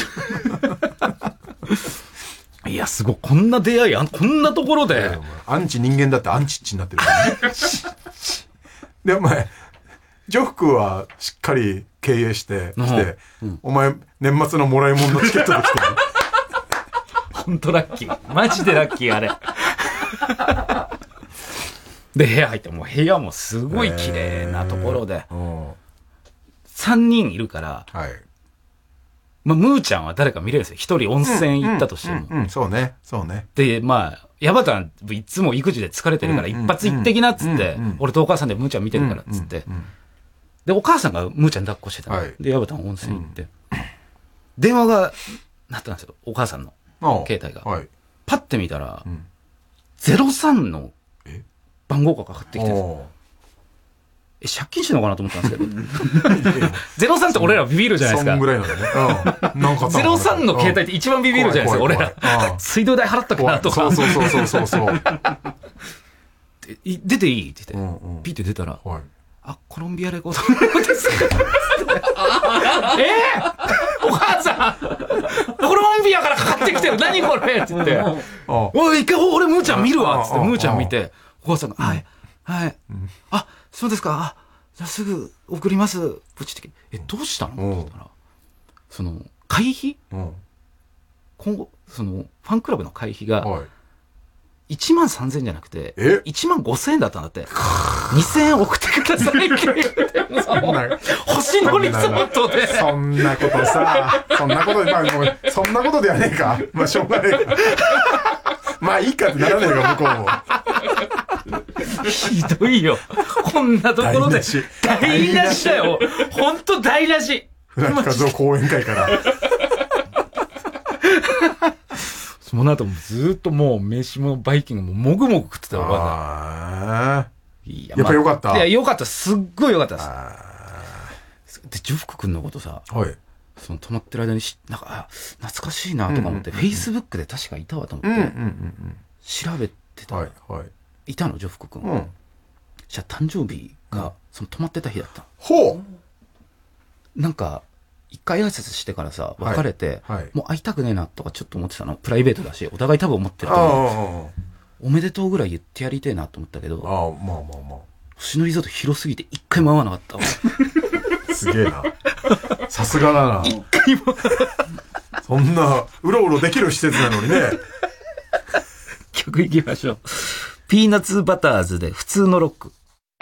いや、すごい。こんな出会い、こんなところで。 アンチ人間だってアンチッチになってるからね。で、お前、ジョフクはしっかり経営してきて、お前年末のもらい物のチケットで来てる。 ほんとラッキー。マジでラッキー、あれ。で、部屋入って、もう部屋もすごい綺麗なところで、3人いるから、 はい。 まあ、ムーちゃんは誰か見れるんですよ。一人温泉行ったとしても。 そうね、そうね。 で、まあ、ヤバタンいつも育児で疲れてるから一発行ってきなっつって、俺とお母さんでムーちゃん見てるからっつって、で、お母さんがムーちゃん抱っこしてたの。で、ヤバタン温泉行って、電話が鳴ったんですよ。お母さんの携帯が。パッて見たら、03の番号がかかってきて、借金してんのかなと思ったんですけど。03って俺らビビるじゃないですか。 そんぐらいなんだね。 03の携帯って一番ビビるじゃないですか、俺ら。水道代払ったかなとか。 そう。 出ていいって言って、ピッて出たら、あ、コロンビアレコードですかお母さんコロンビアからかかってきてる何これって言って、おい、一回俺ムーちゃん見るわっつって、ムーちゃん見て、お母さんが、はい、あ、そうですか、じゃあすぐ送ります。プチ的に。どうしたのって言ったら、その、会費今後、その、ファンクラブの会費が、13,000円じゃなくて、15,000円だったんだって。2,000円送ってくださいって言って、星野リゾートで。 そんなことさ、そんなことではねえか。まあ、しょうがねえか。まあ、いいかってならねえか、向こうも。 ひどいよ。こんなところで。台無しだよ。ほんと台無し。 船木和夫講演会から。 その後もずっともう飯もバイキングももぐもぐ食ってたよ。やっぱよかった。 いや、よかった。すっごいよかったです。で、ジョフク君のことさ、その泊まってる間になんか、懐かしいなとか思って、Facebook で確かいたわと思って、調べてたら、いたの、ジョフク君。じゃあ誕生日が、その泊まってた日だった。なんか、一回挨拶してからさ、別れて、もう会いたくねえなとかちょっと思ってたの。プライベートだし、お互い多分思ってると思う。おめでとうぐらい言ってやりてえなと思ったけど、星野リゾート広すぎて一回も会わなかったわ。 すげえな。さすがだな。 一回も。 そんな、うろうろできる施設なのにね。 曲いきましょう。ピーナッツバターズで普通のロック。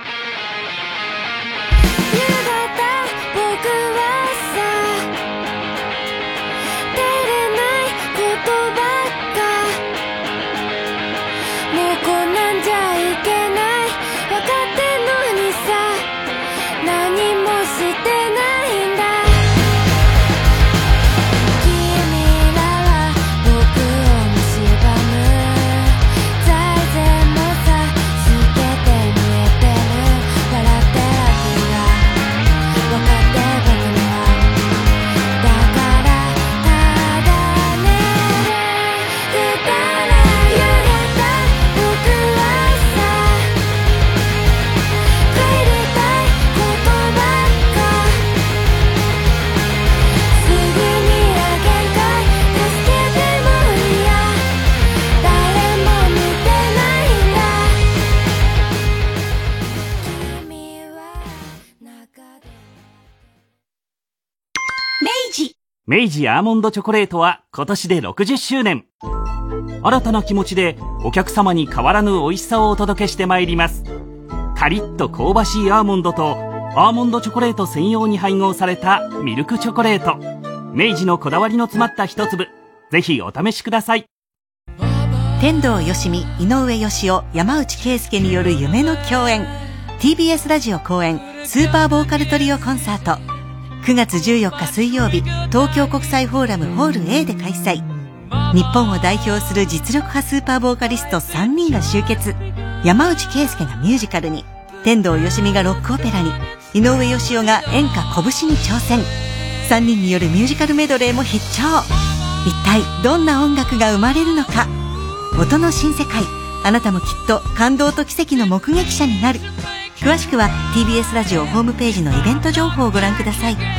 明治アーモンドチョコレートは今年で60周年。新たな気持ちでお客様に変わらぬ美味しさをお届けしてまいります。カリッと香ばしいアーモンドとアーモンドチョコレート専用に配合されたミルクチョコレート。明治のこだわりの詰まった一粒。ぜひお試しください。 天童よしみ、井上芳雄、山内圭介による夢の共演。TBS ラジオ公演スーパーボーカルトリオコンサート。9月14日水曜日、東京国際フォーラムホール A で開催。日本を代表する実力派スーパーボーカリスト3人が集結。山内圭介がミュージカルに、天童よしみがロックオペラに、井上芳雄が演歌拳に挑戦。3人によるミュージカルメドレーも必聴。一体どんな音楽が生まれるのか。音の新世界、あなたもきっと感動と奇跡の目撃者になる。詳しくは TBS ラジオホームページのイベント情報をご覧ください。 冷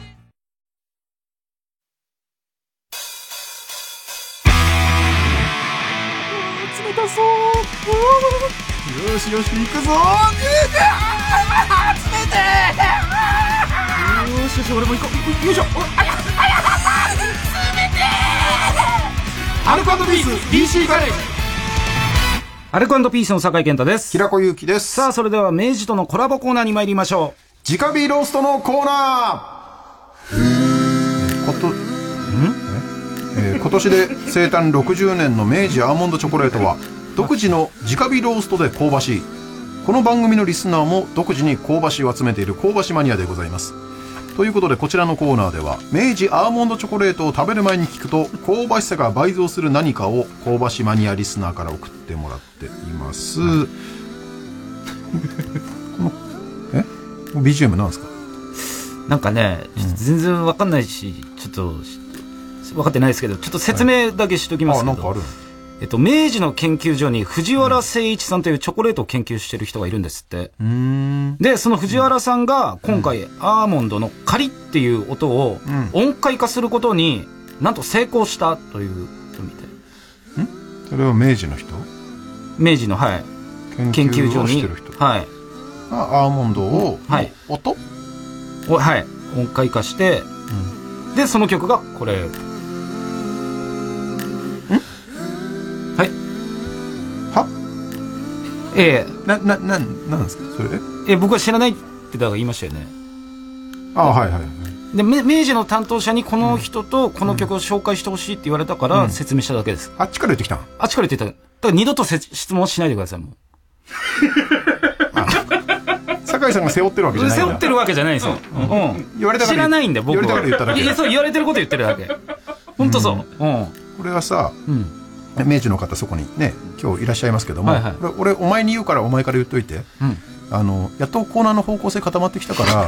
たそう。よしよし行くぞ。冷てー。 よしよし、俺も行こう。よいしょ。 アルコ&ピース DC カレー。 アルコ&ピースの酒井健太です。 平子祐希です。 さあ、それでは明治とのコラボコーナーに参りましょう。直火ローストのコーナー。今年で生誕60年の明治アーモンドチョコレートは独自の直火ローストで香ばしい。この番組のリスナーも独自に香ばしを集めている香ばしマニアでございます。ということで、こちらのコーナーでは明治アーモンドチョコレートを食べる前に聞くと香ばしさが倍増する何かを香ばしマニアリスナーから送ってもらっています。BGM なんですか？ なんかね、全然わかんないし、ちょっと分かってないですけど、ちょっと説明だけしときますけど、 なんかある？ 明治の研究所に藤原誠一さんというチョコレートを研究してる人がいるんですって。で、その藤原さんが今回アーモンドのカリっていう音を音階化することになんと成功したということみたい。 それは明治の人？ 明治の、はい、研究所に、はい、 アーモンドを、 はい、 音を、はい、音階化して、でその曲がこれ。はい。 は？なんですかそれ？ 僕は知らないってだから言いましたよね。 はいはい。 で明治の担当者にこの人とこの曲を紹介してほしいって言われたから説明しただけです。 あっちから言ってきたの？あっちから言ってた。だから二度と質問しないでくださいもう。 酒井さんが背負ってるわけじゃないんだ。 背負ってるわけじゃないですよ。 言われたから知らないんで僕は。 言われたから言っただけ。 いや、そう言われてること言ってるだけ。本当そう。 これはさ。明治の方そこにね今日いらっしゃいますけども、俺お前に言うからお前から言っといて、やっとコーナーの方向性固まってきたから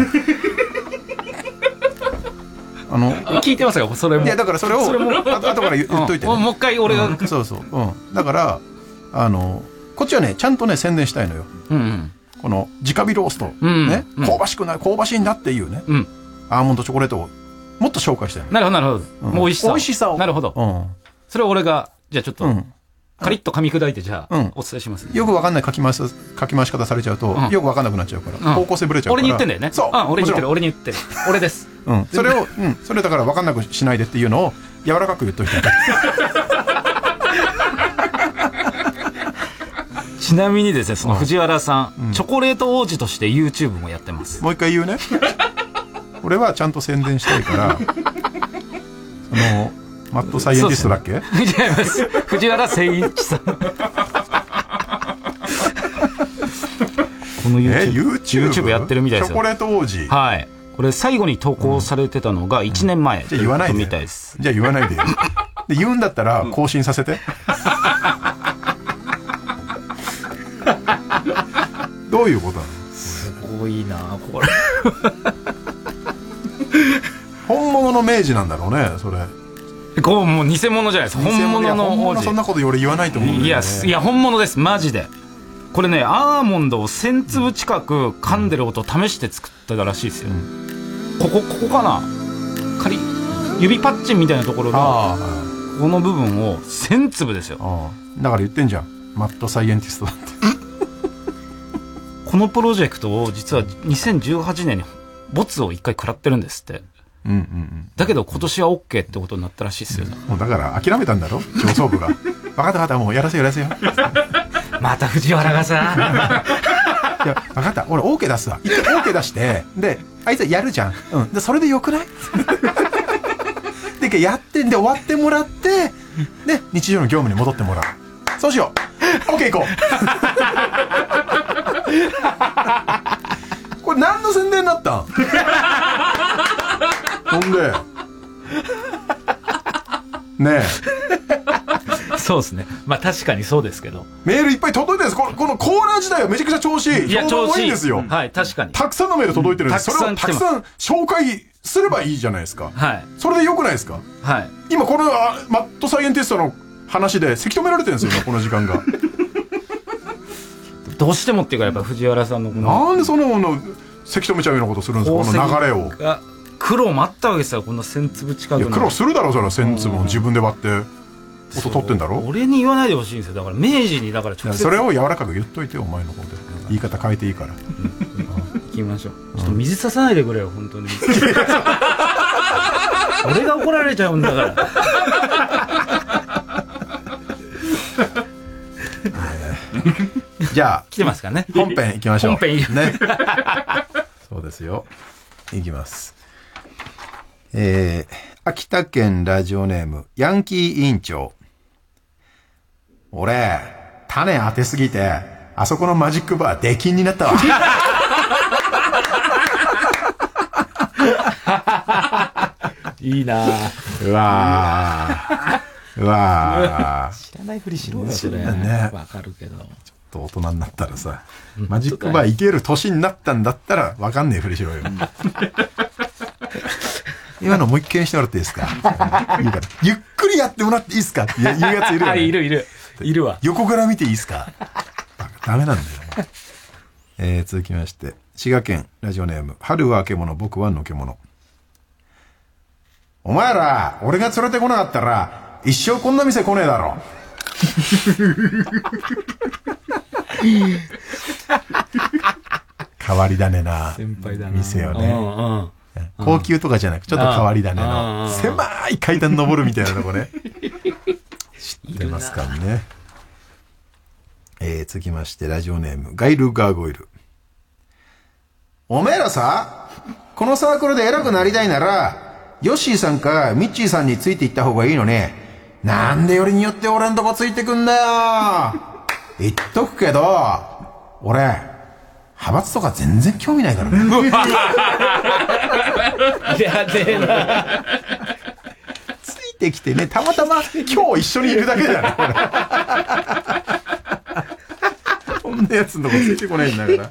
聞いてますよそれも。 いやだからそれを後から言っといて、 もう一回俺が、 そうそう、だからこっちはねちゃんとね宣伝したいのよ、この直火ロースト、ね、香ばしくない香ばしいんだっていうね、アーモンドチョコレートをもっと紹介したいの。 なるほどなるほど、もう美味しさを。なるほど、それを俺がじゃあちょっとカリッと噛み砕いてじゃあお伝えしますね。 よくわかんない書き回し方されちゃうとよくわかんなくなっちゃうから、方向性ぶれちゃうから。 俺に言ってんだよね。そう、俺に言ってる俺です。 それをそれだからわかんなくしないでっていうのを柔らかく言っといて。 ちなみにですね、その藤原さんチョコレート王子として YouTube もやってます。 もう一回言うね。俺はちゃんと宣伝したいからマッドサイエンティストだっけ？違います。藤原誠一さん。この YouTube やってるみたいですよ。 チョコレート王子。 はい。これ最後に投稿されてたのが1年前。 じゃあ言わないで。 みたいです。 じゃあ言わないでよ。で言うんだったら更新させて。どういうことなの？ すごいなこれ。 本物の明治なんだろうねそれ。 こうもう偽物じゃないです。本物の王子。 そんなこと俺言わないと思うんだよね。 いや本物ですマジで。これねアーモンドを1000粒近く噛んでる音を試して作ったらしいですよ。ここかな、指パッチンみたいなところがこの部分を1000粒ですよ。 だから言ってんじゃんマッドサイエンティストだって。 このプロジェクトを実は2018年にボツを1回食らってるんですって。だけど今年は OK ってことになったらしいですよ。 もうだから諦めたんだろ上層部が。分かったもうやらせよまた藤原がさ。 いや分かった俺 OK 出すわ。一回 OK 出してであいつやるじゃん、でそれでよくない？でやってんで終わってもらってで日常の業務に戻ってもらう。そうしよう。 OK 行こう。これ何の宣伝になったん？ほんでねえそうですね。まあ確かにそうですけどメールいっぱい届いてるんです。このコーナー自体はめちゃくちゃ調子いい。評判もいいんですよ。 はい確かにたくさんのメール届いてるんです、それをたくさん紹介すればいいじゃないですか。それでよくないですか？今このマッドサイエンティストの話でせき止められてるんですよこの時間が。 どうしてもっていうかやっぱ藤原さんのなんでそのせき止めちゃうようなことするんですかこの流れを。 苦労もあったわけですよこんな1000粒近くの。 苦労するだろそれは1000粒も自分で割って音取ってんだろ。 俺に言わないでほしいんですよ。だから明治にだから直接それを柔らかく言っといてお前の方で言い方変えていいから。 行きましょう。ちょっと水ささないでくれよ、本当に。俺が怒られちゃうんだから。 じゃあ来てますからね。 本編行きましょう。 本編行きね。そうですよ。行きます。秋田県ラジオネームヤンキー委員長。俺種当てすぎてあそこのマジックバー出禁になったわ。 いいな。 うわーうわー知らないふりしろよ、それ。 ね。 わかるけど。 大人になったらさ、マジックバー行ける年になったんだったらわかんねえふりしろよ。今のもう一回してもらっていいですか？いいからゆっくりやってもらっていいですかって言うやついるよね。 いるわ。 横から見ていいですか？ダメなんだよ。続きまして、滋賀県ラジオネーム、春は獣、僕はのけ者。お前ら、俺が連れてこなかったら、一生こんな店来ねえだろ。変わり種な先輩だな店よね。高級とかじゃなくちょっと変わり種の狭い階段登るみたいなとこね。知ってますかね。続きましてラジオネームガイルガーゴイル。おめえらさ、このサークルで偉くなりたいならヨッシーさんかミッチーさんについていった方がいいのね。なんでよりによって俺んとこついてくんだよ。言っとくけど俺派閥とか全然興味ないからね。 やでえな。 ついてきてね、たまたま今日一緒にいるだけじゃない。こんなやつのとこついてこないんだから。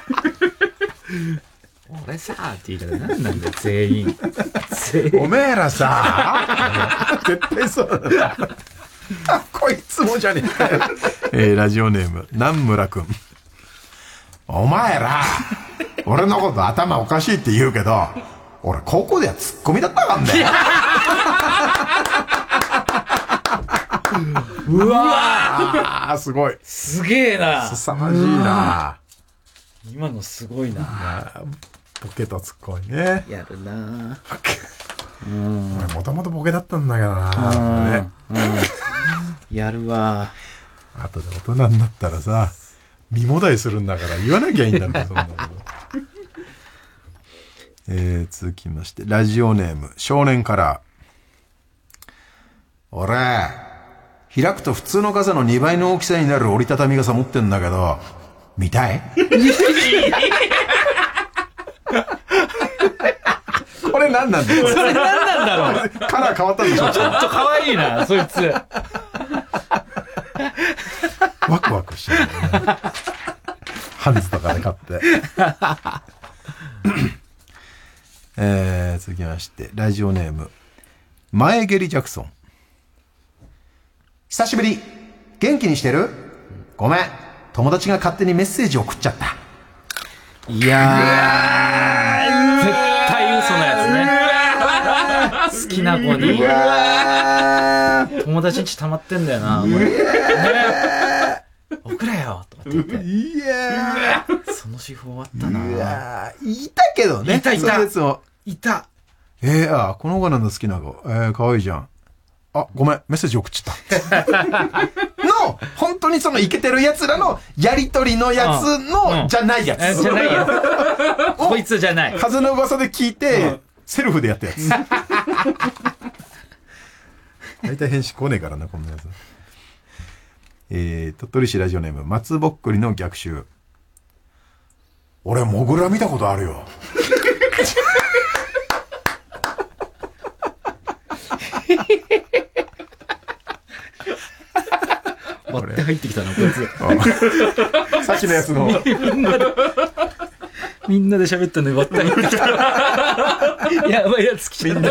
俺さーって言い方なんなんだよ、全員。 おめえらさ絶対そうだな。こいつもじゃねえかよ。ラジオネーム南村くん。お前ら俺のこと頭おかしいって言うけど俺高校ではツッコミだったからね。 うわーすごい。 すげえな。 凄まじいな。 今のすごいな。 ボケとツッコミね。 やるな。 俺もともとボケだったんだけどな、ね。 やるわ。 あとで大人になったらさ、身もだいするんだから言わなきゃいいんだろ、そんなこと。続きまして、ラジオネーム、少年から。俺、開くと普通の傘の2倍の大きさになる折りたたみ傘持ってんだけど、見たい？これ何なんだよ。 それ何なんだろう。 カラー変わったんでしょ。 ちょっと可愛いな、そいつ。 ワクワクしてるよね。ハンズとかで買って。続きまして、ラジオネーム、前蹴りジャクソン。久しぶり。元気にしてる？ごめん。友達が勝手にメッセージ送っちゃった。 いやー、絶対嘘のやつね。好きな子に。友達んち溜まってんだよな。送れよとかって言って。 いやー。 その手法あったな。 いやー、いたけどね。 いた。 そういうやつも。 いた。 この子なんだ好きな子。可愛いじゃん。あ、ごめん、メッセージ送っちゃった。の、本当にそのイケてる奴らのやりとりのやつの、じゃないやつ。 じゃないよ。こいつじゃない。 風の噂で聞いて、セルフでやったやつ。大体返信来ねえからな、こんなやつ。鳥取市ラジオネーム、松ぼっくりの逆襲。俺、モグラ見たことあるよ。 割って入ってきたな、こいつ。 さっきのやつの。 みんなで喋ったのに割って入ってきた。やばいやつ来ちゃった。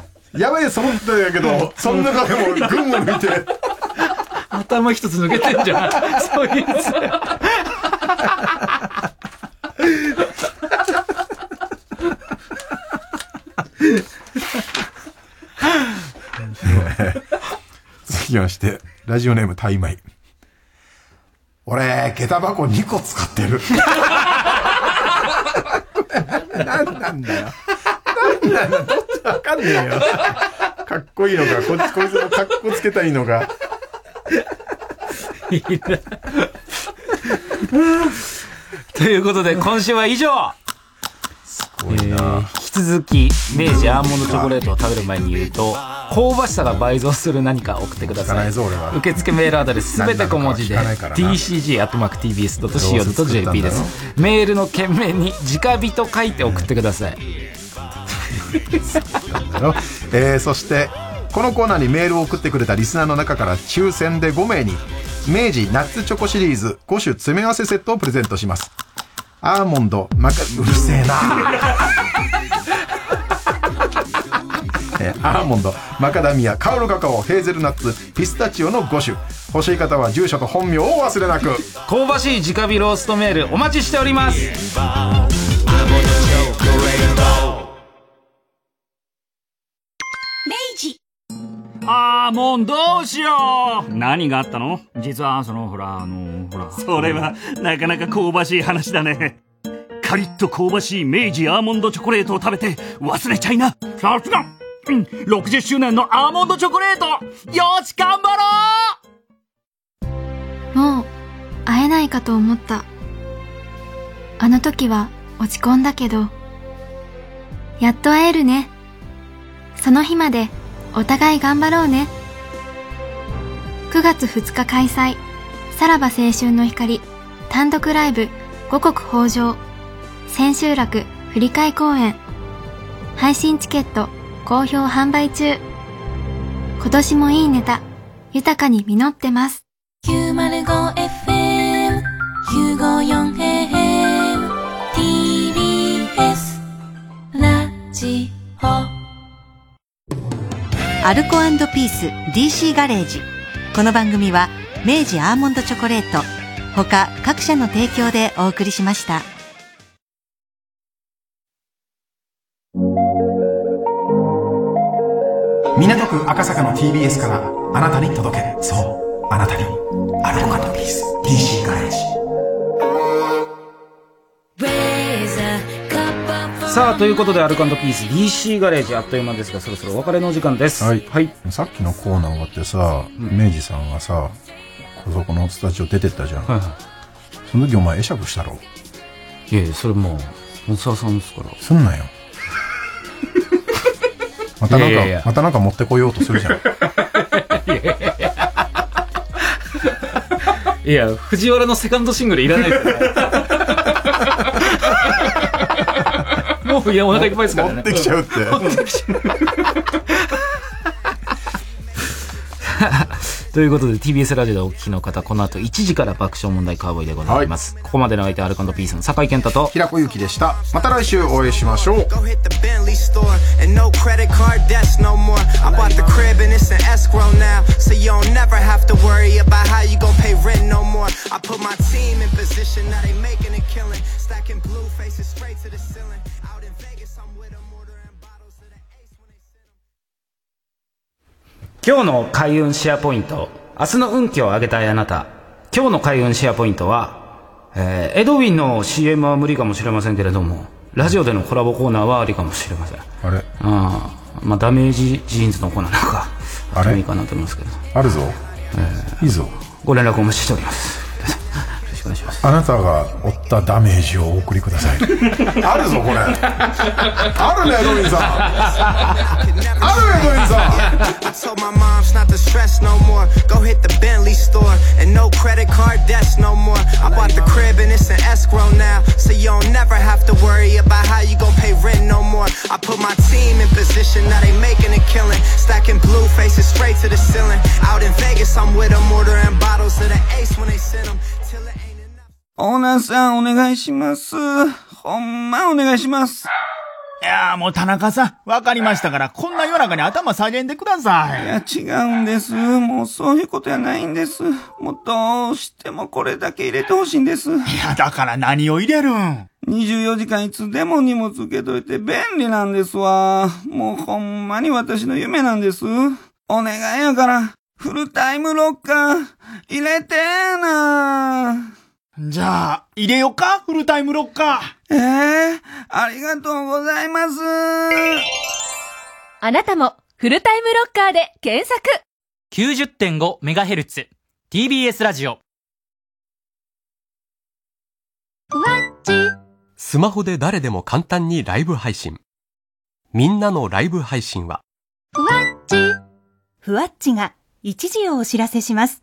やばいやつ思ったんやけど、その中でも群を抜いて。 頭一つ抜けてんじゃん。そういうやつ。 続きまして、ラジオネームタイマイ。俺、下駄箱2個使ってる。 なんなんだよ。なんだよ。どっちわかんねえよ。かっこいいのか、こいつのかっこつけたいのか。 いいな。ということで、今週は以上。引き続き、明治アーモンドチョコレートを食べる前に言うと、香ばしさが倍増する何か送ってください。受付メールアドレスすべて小文字で tcg@tbs.co.jp です。メールの件名に直火と書いて送ってください。 そしてこのコーナーにメールを送ってくれたリスナーの中から抽選で5名に明治ナッツチョコシリーズ5種詰め合わせセットをプレゼントします。アーモンドうるせえなアーモンド、マカダミア、カオルカカオ、ヘーゼルナッツ、ピスタチオの5種。欲しい方は住所と本名を忘れなく。 香ばしい直火ローストメールお待ちしております。 もうどうしよう。何があったの？実はほらそれはなかなか香ばしい話だね。カリッと香ばしい明治アーモンドチョコレートを食べて忘れちゃいな。さすが、60周年のアーモンドチョコレート、よし頑張ろう。もう会えないかと思った。あの時は落ち込んだけど、やっと会えるね。その日までお互い頑張ろうね。9月2日開催、さらば青春の光単独ライブ五穀豊穣千秋楽振り替え公演、配信チケット好評販売中。今年もいいネタ豊かに実ってます。 905FM 954AM TBS ラジオ。 アルコ&ピース DC ガレージ。この番組は明治アーモンドチョコレート他各社の提供でお送りしました。 港区赤坂の TBS からあなたに届け、そうあなたにアルコ&ピース DC ガレージ。 さあということでアルコ&ピース DC ガレージ、あっという間ですがそろそろお別れのお時間です。 はい、はい、さっきのコーナー終わってさ、明治さんがさそこのスタジオ出てったじゃん、はいはい、その時お前会釈したろ。 いやいや、それもう本沢さんですから。 すんなよまたなんか持ってこようとするじゃんいや藤原のセカンドシングルいらないですよもういやお腹いっぱいですからね。 持ってきちゃうってということで TBS ラジオでお聞きの方、この後1時から爆笑問題カーボーイでございます、はい、ここまでの相手アルコ&ピースの酒井健太と平子祐希でした。また来週お会いしましょう。 今日の開運シェアポイント、明日の運気を上げたいあなた。今日の開運シェアポイントは、エドウィンの CM は無理かもしれませんけれども、ラジオでのコラボコーナーはありかもしれません。 あれ、 まあダメージジーンズのコーナーなんかあってもいいかなと思いますけど。 あるぞ、いいぞ。 ご連絡お待ちしております。お願いします。 あなたが負ったダメージをお送りくださいあるぞこれあるねエドウィンさんあるねエドウィンさんオーナーさんお願いします。ほんまお願いします。 いやーもう田中さん、わかりましたから、こんな夜中に頭下げんでください。 いや違うんです。もうそういうことやないんです。もうどうしてもこれだけ入れてほしいんです。いやだから何を入れるん ？24時間いつでも荷物受けといて便利なんですわ。もうほんまに私の夢なんです。お願いやから、フルタイムロッカー入れてーな。 じゃあ、入れよかフルタイムロッカー。ありがとうございます。 あなたもフルタイムロッカーで検索。 90.5MHz TBS ラジオ。 スマホで誰でも簡単にライブ配信。みんなのライブ配信はふわっちが一時をお知らせします。